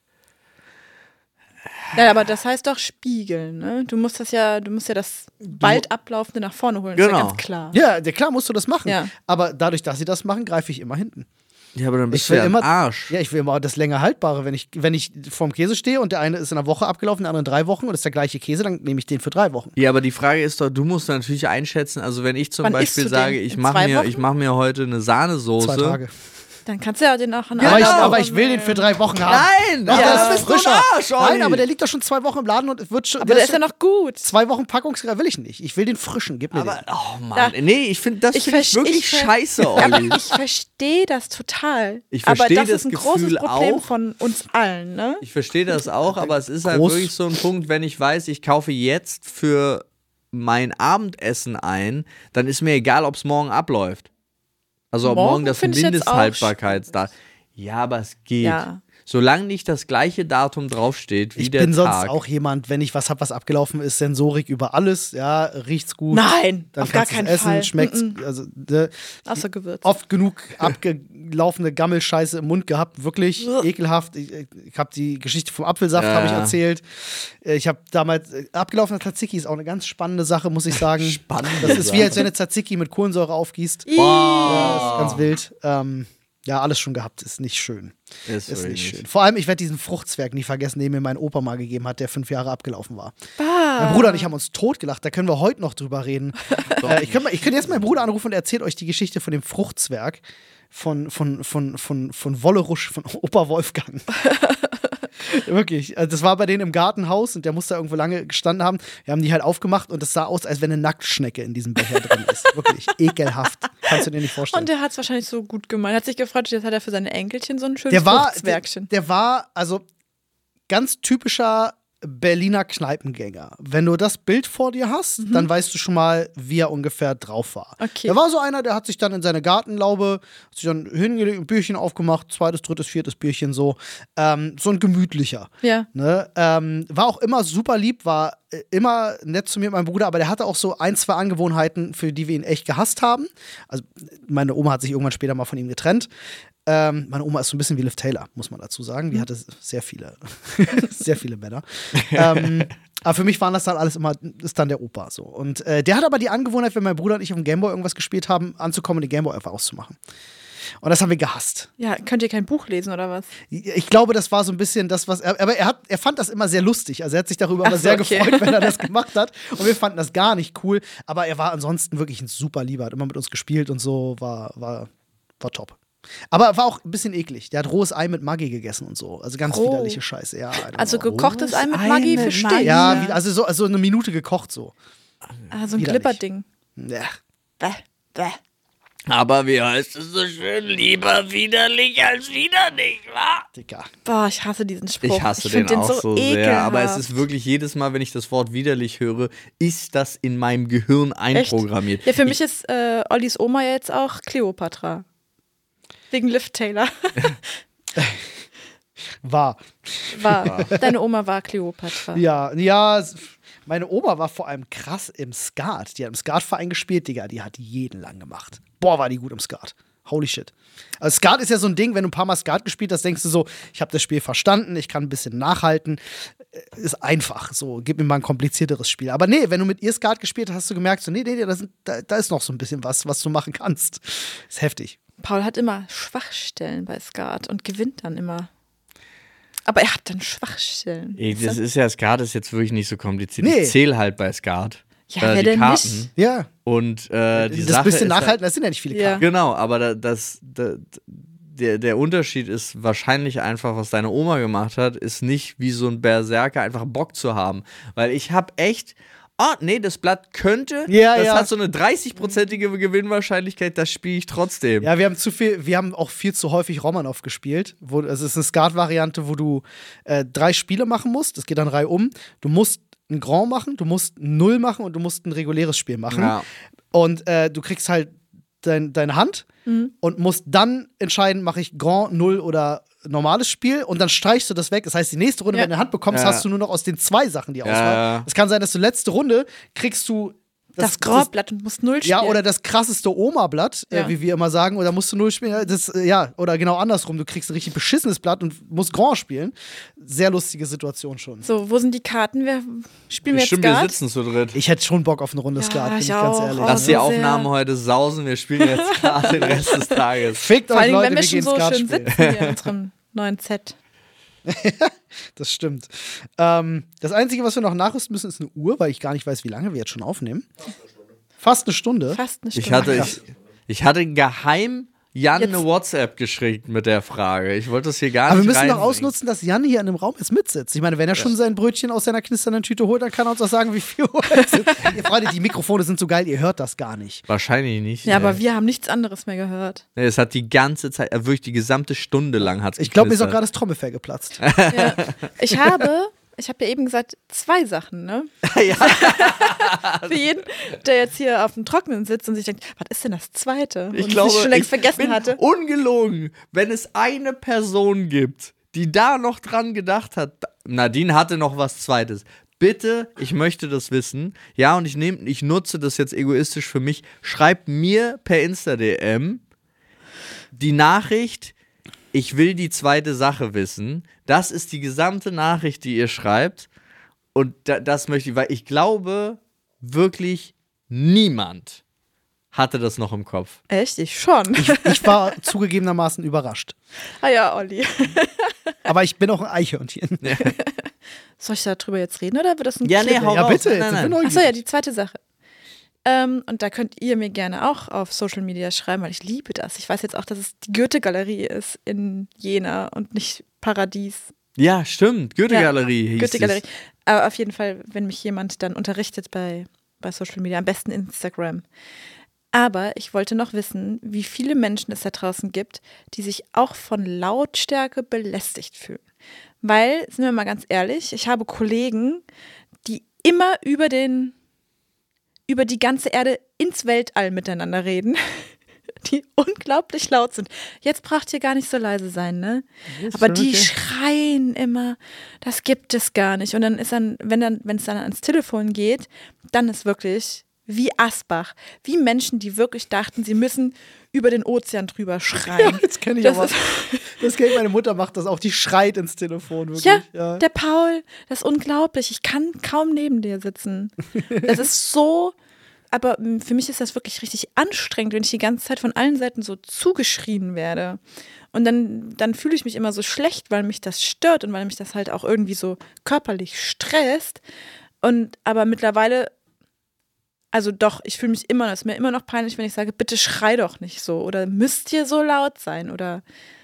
Ja, aber das heißt doch spiegeln, ne? Du musst das ja, du musst ja das bald ablaufende nach vorne holen. Ist Genau. ja ganz klar. Ja, der, klar musst du das machen. Ja. Aber dadurch, dass sie das machen, greife ich immer hinten. Ja, aber dann bist Ich du will ja immer im Arsch. Ja, ich will immer das länger haltbare. Wenn ich, wenn ich vorm Käse stehe und der eine ist in einer Woche abgelaufen, der andere in drei Wochen und es ist der gleiche Käse, dann nehme ich den für drei Wochen. Ja, aber die Frage ist doch, du musst natürlich einschätzen, also wenn ich zum Wann Beispiel isst du den? sage, ich In mache zwei mir, Wochen? ich mach mir heute eine Sahnesoße. Zwei Tage. Dann kannst du ja den auch an Aber, ich, Genau. aber ich will den für drei Wochen haben. Nein, Doch, ja, der das ist bist du ein frischer. Arsch, Olli. Nein, aber der liegt doch schon zwei Wochen im Laden und es wird schon. Aber der ist ja noch gut. Zwei Wochen Packungsgerät will ich nicht. Ich will den frischen. Gib mir Aber, den. oh Mann, nee, ich finde das Ich find ich verste- wirklich ich ver- scheiße, Aber Olli. ich verstehe das total. Ich aber verstehe das das ist ein großes Gefühl Problem auch. von uns allen, ne? Ich verstehe das auch, aber es ist halt Groß. wirklich so ein Punkt, wenn ich weiß, ich kaufe jetzt für mein Abendessen ein, dann ist mir egal, ob es morgen abläuft. Also ob Morgen morgen das find ich jetzt auch Mindesthaltbarkeitsdatum. Ja, aber es geht. Ja. Solange nicht das gleiche Datum draufsteht wie Ich der bin sonst Tag. auch jemand, wenn ich was habe, was abgelaufen ist, Sensorik über alles. Ja, riecht's gut. Nein, Dann auf gar kannst du's keinen essen, Fall. Schmeckt's. Mm-mm. Also, ne, Außer Gewürz. oft genug abgelaufene Gammelscheiße im Mund gehabt, wirklich Ugh. ekelhaft. Ich, ich habe die Geschichte vom Apfelsaft Ja, habe ich ja. erzählt. Äh, Ich habe damals äh, abgelaufene Tzatziki ist auch eine ganz spannende Sache, muss ich sagen. Spannende Das ist wie als Sache. wenn du Tzatziki mit Kohlensäure aufgießt. Ih. Ja, das ist ganz wild. Ähm, ja, alles schon gehabt, ist nicht schön. Ist, Ist wirklich nicht schön. Vor allem, ich werde diesen Fruchtzwerg nie vergessen, den mir mein Opa mal gegeben hat, der fünf Jahre abgelaufen war. Ah. Mein Bruder und ich haben uns totgelacht, da können wir heute noch drüber reden. äh, ich könnte könnt jetzt meinen Bruder anrufen und er erzählt euch die Geschichte von dem Fruchtzwerg von, von, von, von, von Wollerusch, von Opa Wolfgang. Wirklich. Also das war bei denen im Gartenhaus und der musste irgendwo lange gestanden haben. Wir haben die halt aufgemacht und es sah aus, als wenn eine Nacktschnecke in diesem Becher drin ist. Wirklich ekelhaft. Kannst du dir nicht vorstellen. Und der hat es wahrscheinlich so gut gemeint. Hat sich gefreut, jetzt hat er für seine Enkelchen so ein schönes Der war, der, Fruchtzwergchen. der war, also ganz typischer Berliner Kneipengänger. Wenn du das Bild vor dir hast, dann weißt du schon mal, wie er ungefähr drauf war. Okay. Da war so einer, der hat sich dann in seine Gartenlaube, hat sich dann hingelegt, ein Bierchen aufgemacht, zweites, drittes, viertes Bierchen so. Ähm, so ein gemütlicher. Ja. Ne? Ähm, war auch immer super lieb, war äh, immer nett zu mir, mein Bruder, aber der hatte auch so ein, zwei Angewohnheiten, für die wir ihn echt gehasst haben. Also meine Oma hat sich irgendwann später mal von ihm getrennt. Ähm, meine Oma ist so ein bisschen wie Liv Taylor, muss man dazu sagen. Die hatte sehr viele, sehr viele Männer. ähm, aber für mich waren das dann alles immer, ist dann der Opa so. Und äh, der hat aber die Angewohnheit, wenn mein Bruder und ich auf dem Gameboy irgendwas gespielt haben, anzukommen und den Gameboy einfach auszumachen. Und das haben wir gehasst. Ja, könnt ihr kein Buch lesen oder was? Ich glaube, das war so ein bisschen das, was er, aber er, hat, er fand das immer sehr lustig. Also er hat sich darüber Ach immer so, sehr okay. gefreut, wenn er das gemacht hat. Und wir fanden das gar nicht cool. Aber er war ansonsten wirklich ein super Lieber, hat immer mit uns gespielt und so, war, war, war top. Aber war auch ein bisschen eklig. Der hat rohes Ei mit Maggi gegessen und so. Also ganz Oh. widerliche Scheiße. Ja, I don't Also know. gekochtes Ei mit Ei Maggi, mit verstehe Maggi. ich. Ja, wie, also so also eine Minute gekocht so. Ah, so ein widerlich. Glipperding. Ja. Bäh, bäh. Aber wie heißt es so schön? Lieber widerlich als widerlich, wa? Dicker. Boah, ich hasse diesen Spruch. Ich hasse ich den find auch so ekelhaft. sehr. Aber es ist wirklich jedes Mal, wenn ich das Wort widerlich höre, ist das in meinem Gehirn Echt? einprogrammiert. Ja, für mich ist äh, Ollis Oma jetzt auch Cleopatra. Wegen Liv Taylor. War. War. Deine Oma war Cleopatra. Ja, ja, s- meine Oma war vor allem krass im Skat. Die hat im Skatverein gespielt, Digga. Die hat jeden lang gemacht. Boah, war die gut im Skat. Holy shit. Also Skat ist ja so ein Ding, wenn du ein paar Mal Skat gespielt hast, denkst du so, ich habe das Spiel verstanden, ich kann ein bisschen nachhalten. Äh, Ist einfach. So, gib mir mal ein komplizierteres Spiel. Aber nee, wenn du mit ihr Skat gespielt hast, hast du gemerkt, so, nee, nee, nee, da, sind, da, da ist noch so ein bisschen was, was du machen kannst. Ist heftig. Paul hat immer Schwachstellen bei Skat und gewinnt dann immer. Aber er hat dann Schwachstellen. Ey, das ist ja, Skat ist jetzt wirklich nicht so kompliziert. Nee. Ich zähle halt bei Skat. Ja, äh, wer die denn Karten. nicht? Ja. Und äh, die das Sache bisschen ist halt- nachhalten, das sind ja nicht viele Ja. Karten. Genau, aber da- das, da- der, der Unterschied ist wahrscheinlich einfach, was deine Oma gemacht hat, ist nicht wie so ein Berserker einfach Bock zu haben. Weil ich habe echt, ah, nee, das Blatt könnte, Ja, das ja. hat so eine dreißig-prozentige Gewinnwahrscheinlichkeit, das spiele ich trotzdem. Ja, wir haben zu viel, wir haben auch viel zu häufig Romanov gespielt. Wo, also es ist eine Skat-Variante, wo du äh, drei Spiele machen musst. Das geht dann Reihe um. Du musst ein Grand machen, du musst ein Null machen und du musst ein reguläres Spiel machen. Ja. Und äh, du kriegst halt dein, deine Hand und musst dann entscheiden, mache ich Grand, Null oder normales Spiel und dann streichst du das weg. Das heißt, die nächste Runde, Ja. wenn du eine Hand bekommst, Ja. hast du nur noch aus den zwei Sachen die Auswahl. Ja. Es kann sein, dass du letzte Runde kriegst du Das Graublatt und musst null spielen. ja, oder das krasseste Oma-Blatt, Ja. äh, wie wir immer sagen, oder musst du null spielen. Das, äh, ja, oder genau andersrum, du kriegst ein richtig beschissenes Blatt und musst Grand spielen. Sehr lustige Situation schon. So, wo sind die Karten? Wir spielen wir jetzt Stimmt, wir Skat? sitzen zu dritt. Ich hätte schon Bock auf eine Runde Ja, Skat, bin ich ich ganz auch. ehrlich. Oh, Lass so die sehr. Aufnahmen heute sausen, wir spielen jetzt gerade den Rest des Tages. Fickt Vor euch, allem, Leute, wenn wir wir schon gehen so Skat schön spielen. sitzen hier in unserem neuen Set. Das stimmt. Ähm, das Einzige, was wir noch nachrüsten müssen, ist eine Uhr, weil ich gar nicht weiß, wie lange wir jetzt schon aufnehmen. Fast eine Stunde. Fast eine Stunde. Ich hatte, Krass. ich, ich hatte geheim Jan Jetzt- eine WhatsApp geschickt mit der Frage. Ich wollte das hier gar Aber wir nicht müssen doch reinbringen. ausnutzen, dass Jan hier in dem Raum jetzt mitsitzt. Ich meine, wenn er schon sein Brötchen aus seiner knisternden Tüte holt, dann kann er uns auch sagen, wie viel Uhr es ist. Ihr Freunde, die Mikrofone sind so geil, ihr hört das gar nicht. Wahrscheinlich nicht. Ja, aber nee. wir haben nichts anderes mehr gehört. Nee, es hat die ganze Zeit, äh, wirklich die gesamte Stunde lang hat es Ich glaube, mir ist auch gerade das Trommelfell geplatzt. Ja. Ich habe, ich habe ja eben gesagt, zwei Sachen, ne? Ja. Für jeden, der jetzt hier auf dem Trockenen sitzt und sich denkt, was ist denn das Zweite? Ich und glaube, sich schon längst ich vergessen bin hatte. ungelogen, wenn es eine Person gibt, die da noch dran gedacht hat, Nadine hatte noch was Zweites. Bitte, ich möchte das wissen. Ja, und ich nehme, ich nutze das jetzt egoistisch für mich. Schreibt mir per Insta-D M die Nachricht, ich will die zweite Sache wissen. Das ist die gesamte Nachricht, die ihr schreibt. Und da, das möchte ich, weil ich glaube, wirklich niemand hatte das noch im Kopf. Echt? Ich schon. Ich war zugegebenermaßen überrascht. Ah ja, Olli. Aber ich bin auch ein Eichhörnchen. Soll ich darüber jetzt reden oder wird das ein Ja, nee, Clip? hau Ja, raus. bitte, Nein, jetzt sind wir nein. neugierig. Achso, ja, die zweite Sache. Ähm, und da könnt ihr mir gerne auch auf Social Media schreiben, weil ich liebe das. Ich weiß jetzt auch, dass es die Goethe-Galerie ist in Jena und nicht Paradies. Ja, stimmt. Goethe-Galerie Ja, hieß Goethe-Galerie. es. Aber auf jeden Fall, wenn mich jemand dann unterrichtet bei, bei Social Media, am besten Instagram. Aber ich wollte noch wissen, wie viele Menschen es da draußen gibt, die sich auch von Lautstärke belästigt fühlen. Weil, sind wir mal ganz ehrlich, ich habe Kollegen, die immer über den, über die ganze Erde ins Weltall miteinander reden, die unglaublich laut sind. Jetzt braucht ihr gar nicht so leise sein, ne? Aber schon die okay. schreien immer, das gibt es gar nicht. Und dann ist dann, wenn dann, wenn es dann ans Telefon geht, dann ist wirklich wie Asbach, wie Menschen, die wirklich dachten, sie müssen über den Ozean drüber schreien. Ja, das kenne ich Das aber. ist- Das kennt meine Mutter, macht das auch. Die schreit ins Telefon. Wirklich. Ja, Ja. der Paul, das ist unglaublich. Ich kann kaum neben dir sitzen. Das ist so, aber m, für mich ist das wirklich richtig anstrengend, wenn ich die ganze Zeit von allen Seiten so zugeschrien werde. Und dann, dann fühle ich mich immer so schlecht, weil mich das stört und weil mich das halt auch irgendwie so körperlich stresst. Und aber mittlerweile, also doch, ich fühle mich immer, das ist mir immer noch peinlich, wenn ich sage, bitte schrei doch nicht so oder müsst ihr so laut sein oder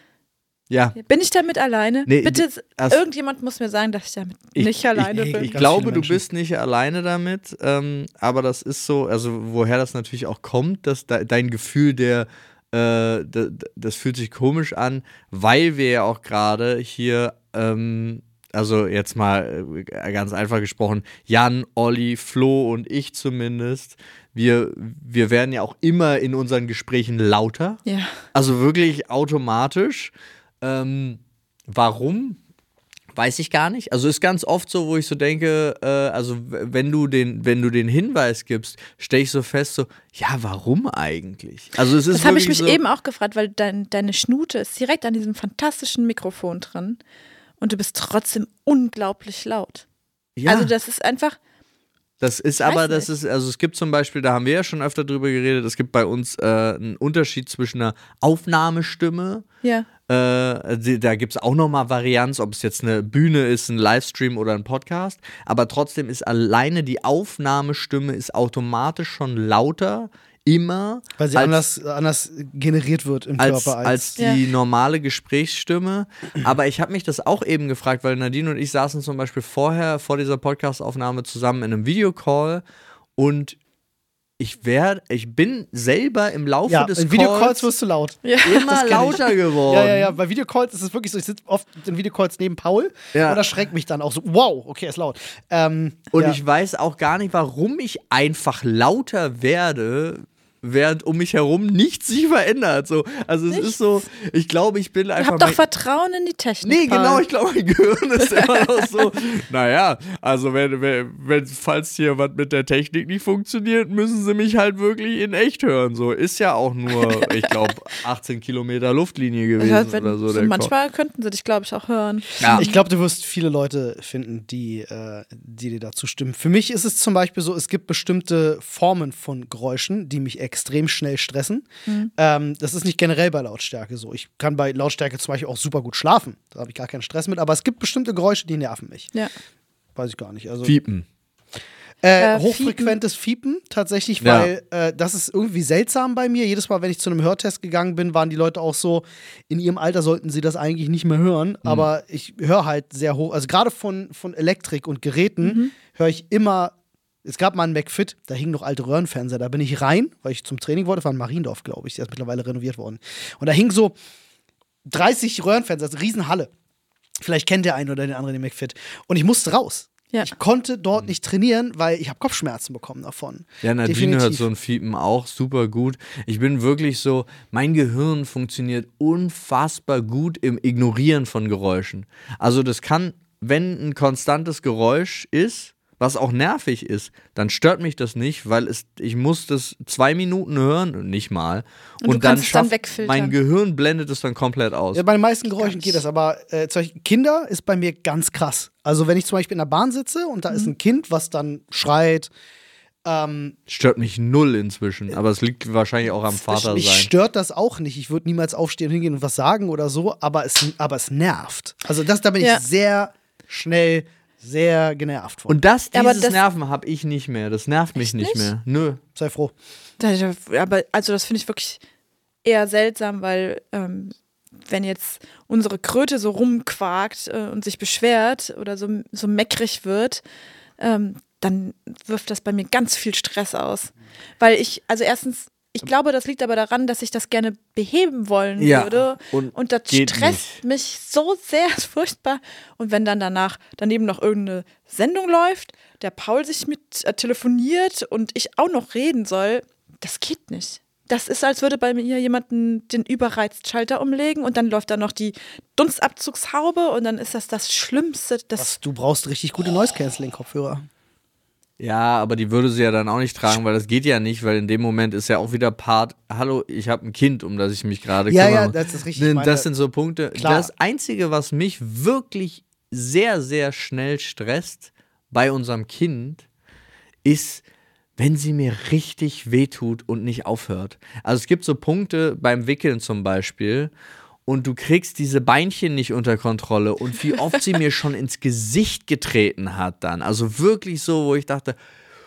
Ja. bin ich damit alleine? Nee, bitte, also- irgendjemand muss mir sagen, dass ich damit Ich- nicht alleine ich- bin. Ich Ganz glaube, viele du Menschen. bist nicht alleine damit, ähm, aber das ist so, also woher das natürlich auch kommt, dass de dein Gefühl der, äh, de das fühlt sich komisch an, weil wir ja auch gerade hier, ähm, also jetzt mal äh, ganz einfach gesprochen, Jan, Olli, Flo und ich zumindest, wir, wir werden ja auch immer in unseren Gesprächen lauter, Ja. also wirklich automatisch. Ähm, warum? Weiß ich gar nicht. Also ist ganz oft so, wo ich so denke, äh, also w- wenn du den, wenn du den Hinweis gibst, stelle ich so fest, so, ja, warum eigentlich? Also es ist Das habe ich wirklich mich so, eben auch gefragt, weil dein, deine Schnute ist direkt an diesem fantastischen Mikrofon drin und du bist trotzdem unglaublich laut. ja, Also das ist einfach, das ist weiß aber, das nicht. ist, also es gibt zum Beispiel, da haben wir ja schon öfter drüber geredet, es gibt bei uns äh, einen Unterschied zwischen einer Aufnahmestimme. ja. Äh, die- da gibt es auch nochmal Varianz, ob es jetzt eine Bühne ist, ein Livestream oder ein Podcast. Aber trotzdem ist alleine die Aufnahmestimme ist automatisch schon lauter, immer, Weil sie als, anders, anders generiert wird im als, Körper. als die Ja. normale Gesprächsstimme. Aber ich habe mich das auch eben gefragt, weil Nadine und ich saßen zum Beispiel vorher, vor dieser Podcastaufnahme zusammen in einem Videocall und ich werde, ich bin selber im Laufe ja, des in Videocalls Calls wirst du laut. Ja. immer kenn ich. lauter geworden. Ja, ja, ja. Bei Videocalls ist es wirklich so, ich sitze oft in Videocalls neben Paul Ja. und das schreckt mich dann auch so, wow, okay, ist laut. Ähm, Und ja. ich weiß auch gar nicht, warum ich einfach lauter werde, während um mich herum nichts sich verändert. So, also es ist so, ich glaube, ich bin Ihr einfach. habt doch mein- Vertrauen in die Technik. Nee, Paul. genau, ich glaube, mein Gehirn ist immer noch so. Naja, also wenn, wenn, wenn, falls hier was mit der Technik nicht funktioniert, müssen sie mich halt wirklich in echt hören. So ist ja auch nur, ich glaube, achtzehn Kilometer Luftlinie gewesen Ja, wenn, oder so. so der Call. manchmal könnten sie dich, glaube ich, auch hören. Ja. Ich glaube, du wirst viele Leute finden, die, äh, die dir dazu stimmen. Für mich ist es zum Beispiel so, es gibt bestimmte Formen von Geräuschen, die mich extrem schnell stressen. Ähm, das ist nicht generell bei Lautstärke so. Ich kann bei Lautstärke zum Beispiel auch super gut schlafen. Da habe ich gar keinen Stress mit. Aber es gibt bestimmte Geräusche, die nerven mich. Ja. Weiß ich gar nicht. Also, Fiepen. Äh, Äh, hochfrequentes Fiepen, tatsächlich, Ja. weil äh, das ist irgendwie seltsam bei mir. Jedes Mal, wenn ich zu einem Hörtest gegangen bin, waren die Leute auch so, in ihrem Alter sollten sie das eigentlich nicht mehr hören. Aber ich höre halt sehr hoch, also gerade von, von Elektrik und Geräten höre ich immer. Es gab mal einen McFit, da hingen noch alte Röhrenfernseher. Da bin ich rein, weil ich zum Training wollte. Das war in Mariendorf, glaube ich. Der ist mittlerweile renoviert worden. Und da hingen so dreißig Röhrenfernseher, also Riesenhalle. Vielleicht kennt der einen oder den anderen den McFit. Und ich musste raus. Ja. Ich konnte dort nicht trainieren, weil ich habe Kopfschmerzen bekommen davon. Ja, Nadine Definitiv. hört so ein Fiepen auch super gut. Ich bin wirklich so, mein Gehirn funktioniert unfassbar gut im Ignorieren von Geräuschen. Also das kann, wenn ein konstantes Geräusch ist, was auch nervig ist, dann stört mich das nicht, weil es, ich muss das zwei Minuten hören, nicht mal. Und Und, du dann kannst es dann schafft, wegfiltern. mein Gehirn blendet es dann komplett aus. Ja, bei den meisten Geräuschen Ganz. geht das, aber äh, zum Beispiel Kinder ist bei mir ganz krass. Also wenn ich zum Beispiel in der Bahn sitze und da ist ein Kind, was dann schreit, ähm, Stört mich null inzwischen, aber es liegt wahrscheinlich auch am Vater mich sein. stört das auch nicht. Ich würde niemals aufstehen, hingehen und was sagen oder so, aber es, aber es nervt. Also das, da bin Ja. ich sehr schnell, sehr genervt von. Und das, Ja, aber dieses das- Nerven habe ich nicht mehr. Das nervt mich nicht nicht? mehr. Nö. Sei froh. Aber also das finde ich wirklich eher seltsam, weil ähm, wenn jetzt unsere Kröte so rumquakt äh, und sich beschwert oder so, so meckrig wird, ähm, dann wirft das bei mir ganz viel Stress aus. Weil ich, also erstens, ich glaube, das liegt aber daran, dass ich das gerne beheben wollen Ja, würde. und Und das geht stresst mich so sehr, ist furchtbar. Und wenn dann danach daneben noch irgendeine Sendung läuft, der Paul sich mit äh, telefoniert und ich auch noch reden soll, das geht nicht. Das ist, als würde bei mir jemanden den Überreizschalter umlegen und dann läuft da noch die Dunstabzugshaube und dann ist das das Schlimmste. Das Was, du brauchst richtig gute Noise-Canceling-Kopfhörer. Ja, aber die würde sie ja dann auch nicht tragen, weil das geht ja nicht, weil in dem Moment ist ja auch wieder Part, hallo, ich habe ein Kind, um das ich mich gerade Ja, kümmere. ja, das ist richtig. Das meine- sind so Punkte. Klar. Das Einzige, was mich wirklich sehr, sehr schnell stresst bei unserem Kind, ist, wenn sie mir richtig wehtut und nicht aufhört. Also es gibt so Punkte beim Wickeln zum Beispiel und du kriegst diese Beinchen nicht unter Kontrolle und wie oft sie mir schon ins Gesicht getreten hat dann. Also wirklich so, wo ich dachte,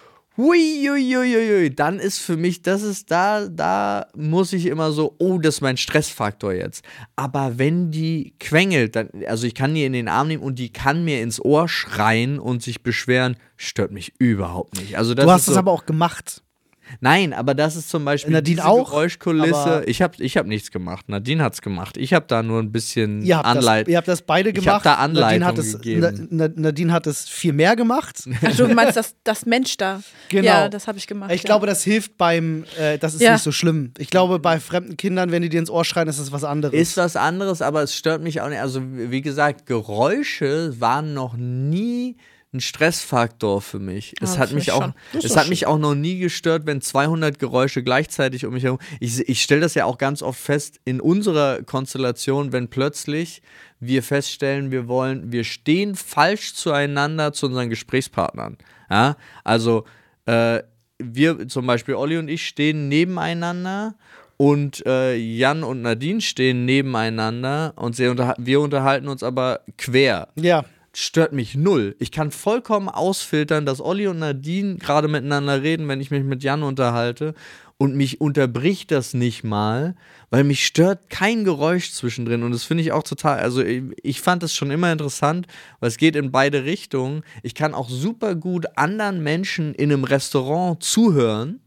huiuiuiui, dann ist für mich, das ist da, da muss ich immer so, oh, das ist mein Stressfaktor jetzt. Aber wenn die quengelt, dann, also ich kann die in den Arm nehmen und die kann mir ins Ohr schreien und sich beschweren, stört mich überhaupt nicht. Also das Du hast ist das so, aber auch gemacht. Nein, aber das ist zum Beispiel Nadine diese auch, Geräuschkulisse. aber- Ich habe ich hab nichts gemacht. Nadine hat's gemacht. Ich habe da nur ein bisschen Ihr habt, das, Anleitung. ihr habt das beide Ich gemacht. hab da Anleitung Nadine hat es, gegeben. Na- Na- Nadine hat es viel mehr gemacht. Ach, du meinst das, das Mensch da? Genau. Ja, das habe ich gemacht. Ich ja. glaube, das hilft beim, äh, das ist Ja. nicht so schlimm. Ich glaube, bei fremden Kindern, wenn die dir ins Ohr schreien, ist das was anderes. Ist was anderes, aber es stört mich auch nicht. Also, wie gesagt, Geräusche waren noch nie ein Stressfaktor für mich. Es Ah, hat für mich mich auch, schon. Das ist es doch hat mich auch noch nie gestört, wenn zweihundert Geräusche gleichzeitig um mich herum. Ich, ich stelle das ja auch ganz oft fest in unserer Konstellation, wenn plötzlich wir feststellen, wir wollen, wir stehen falsch zueinander zu unseren Gesprächspartnern. Ja, also äh, wir zum Beispiel Olli und ich stehen nebeneinander. Und äh, Jan und Nadine stehen nebeneinander und sie unterha- wir unterhalten uns aber quer. Ja. Stört mich null. Ich kann vollkommen ausfiltern, dass Olli und Nadine gerade miteinander reden, wenn ich mich mit Jan unterhalte. Und mich unterbricht das nicht mal, weil mich stört kein Geräusch zwischendrin. Und das finde ich auch total, also ich, ich fand das schon immer interessant, weil es geht in beide Richtungen. Ich kann auch super gut anderen Menschen in einem Restaurant zuhören.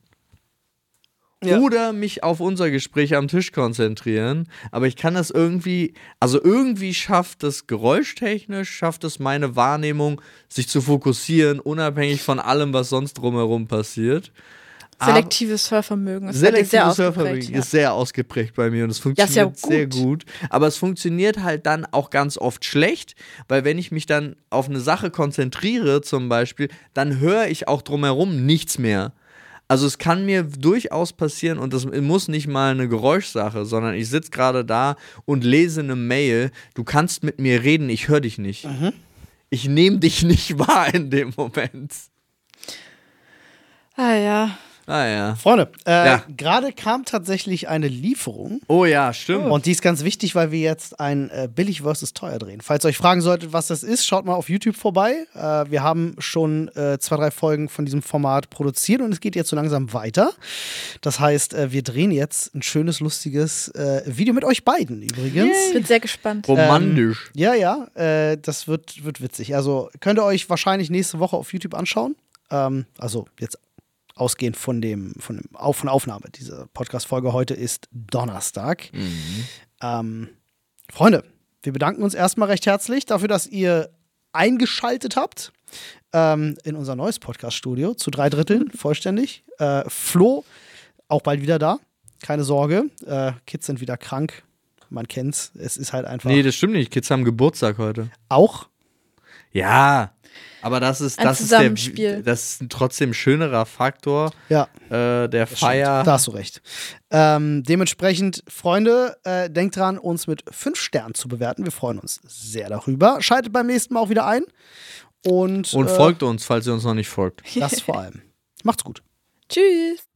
Ja. Oder mich auf unser Gespräch am Tisch konzentrieren. Aber ich kann das irgendwie, also irgendwie schafft es geräuschtechnisch, schafft es meine Wahrnehmung, sich zu fokussieren, unabhängig von allem, was sonst drumherum passiert. Selektives Hörvermögen ist bei dir sehr Selektives ausgeprägt. Hörvermögen Ja. ist sehr ausgeprägt bei mir und es Ja, funktioniert ist ja gut. sehr gut. Aber es funktioniert halt dann auch ganz oft schlecht, weil wenn ich mich dann auf eine Sache konzentriere zum Beispiel, dann höre ich auch drumherum nichts mehr. Also es kann mir durchaus passieren und das muss nicht mal eine Geräuschsache, sondern ich sitze gerade da und lese eine Mail, du kannst mit mir reden, ich höre dich nicht. Mhm. Ich nehme dich nicht wahr in dem Moment. Ah ja. Ah ja. Freunde, äh, Ja. gerade kam tatsächlich eine Lieferung. Oh ja, stimmt. Und die ist ganz wichtig, weil wir jetzt ein äh, billig versus teuer drehen. Falls ihr euch fragen solltet, was das ist, schaut mal auf YouTube vorbei. Äh, wir haben schon äh, zwei, drei Folgen von diesem Format produziert und es geht jetzt so langsam weiter. Das heißt, äh, wir drehen jetzt ein schönes, lustiges äh, Video mit euch beiden übrigens. Ich bin sehr gespannt. Romantisch. Ja, ja, äh, das wird, wird witzig. Also könnt ihr euch wahrscheinlich nächste Woche auf YouTube anschauen. Ähm, also jetzt ausgehend von dem, von dem Auf- von Aufnahme. Diese Podcast-Folge heute ist Donnerstag. Ähm, Freunde, wir bedanken uns erstmal recht herzlich dafür, dass ihr eingeschaltet habt ähm, in unser neues Podcast-Studio. Zu drei Dritteln vollständig. Äh, Flo, auch bald wieder da. Keine Sorge. Äh, Kids sind wieder krank. Man kennt's. Es ist halt einfach Nee, das stimmt nicht. Kids haben Geburtstag heute. auch. Ja, aber das ist, Ein das ist, der, Zusammenspiel. das ist ein trotzdem schönerer Faktor Ja. äh, der Feier. Da hast du recht. Ähm, dementsprechend, Freunde, äh, denkt dran, uns mit fünf Sternen zu bewerten. Wir freuen uns sehr darüber. Schaltet beim nächsten Mal auch wieder ein. Und, Und äh, folgt uns, falls ihr uns noch nicht folgt. das vor allem. Macht's gut. Tschüss.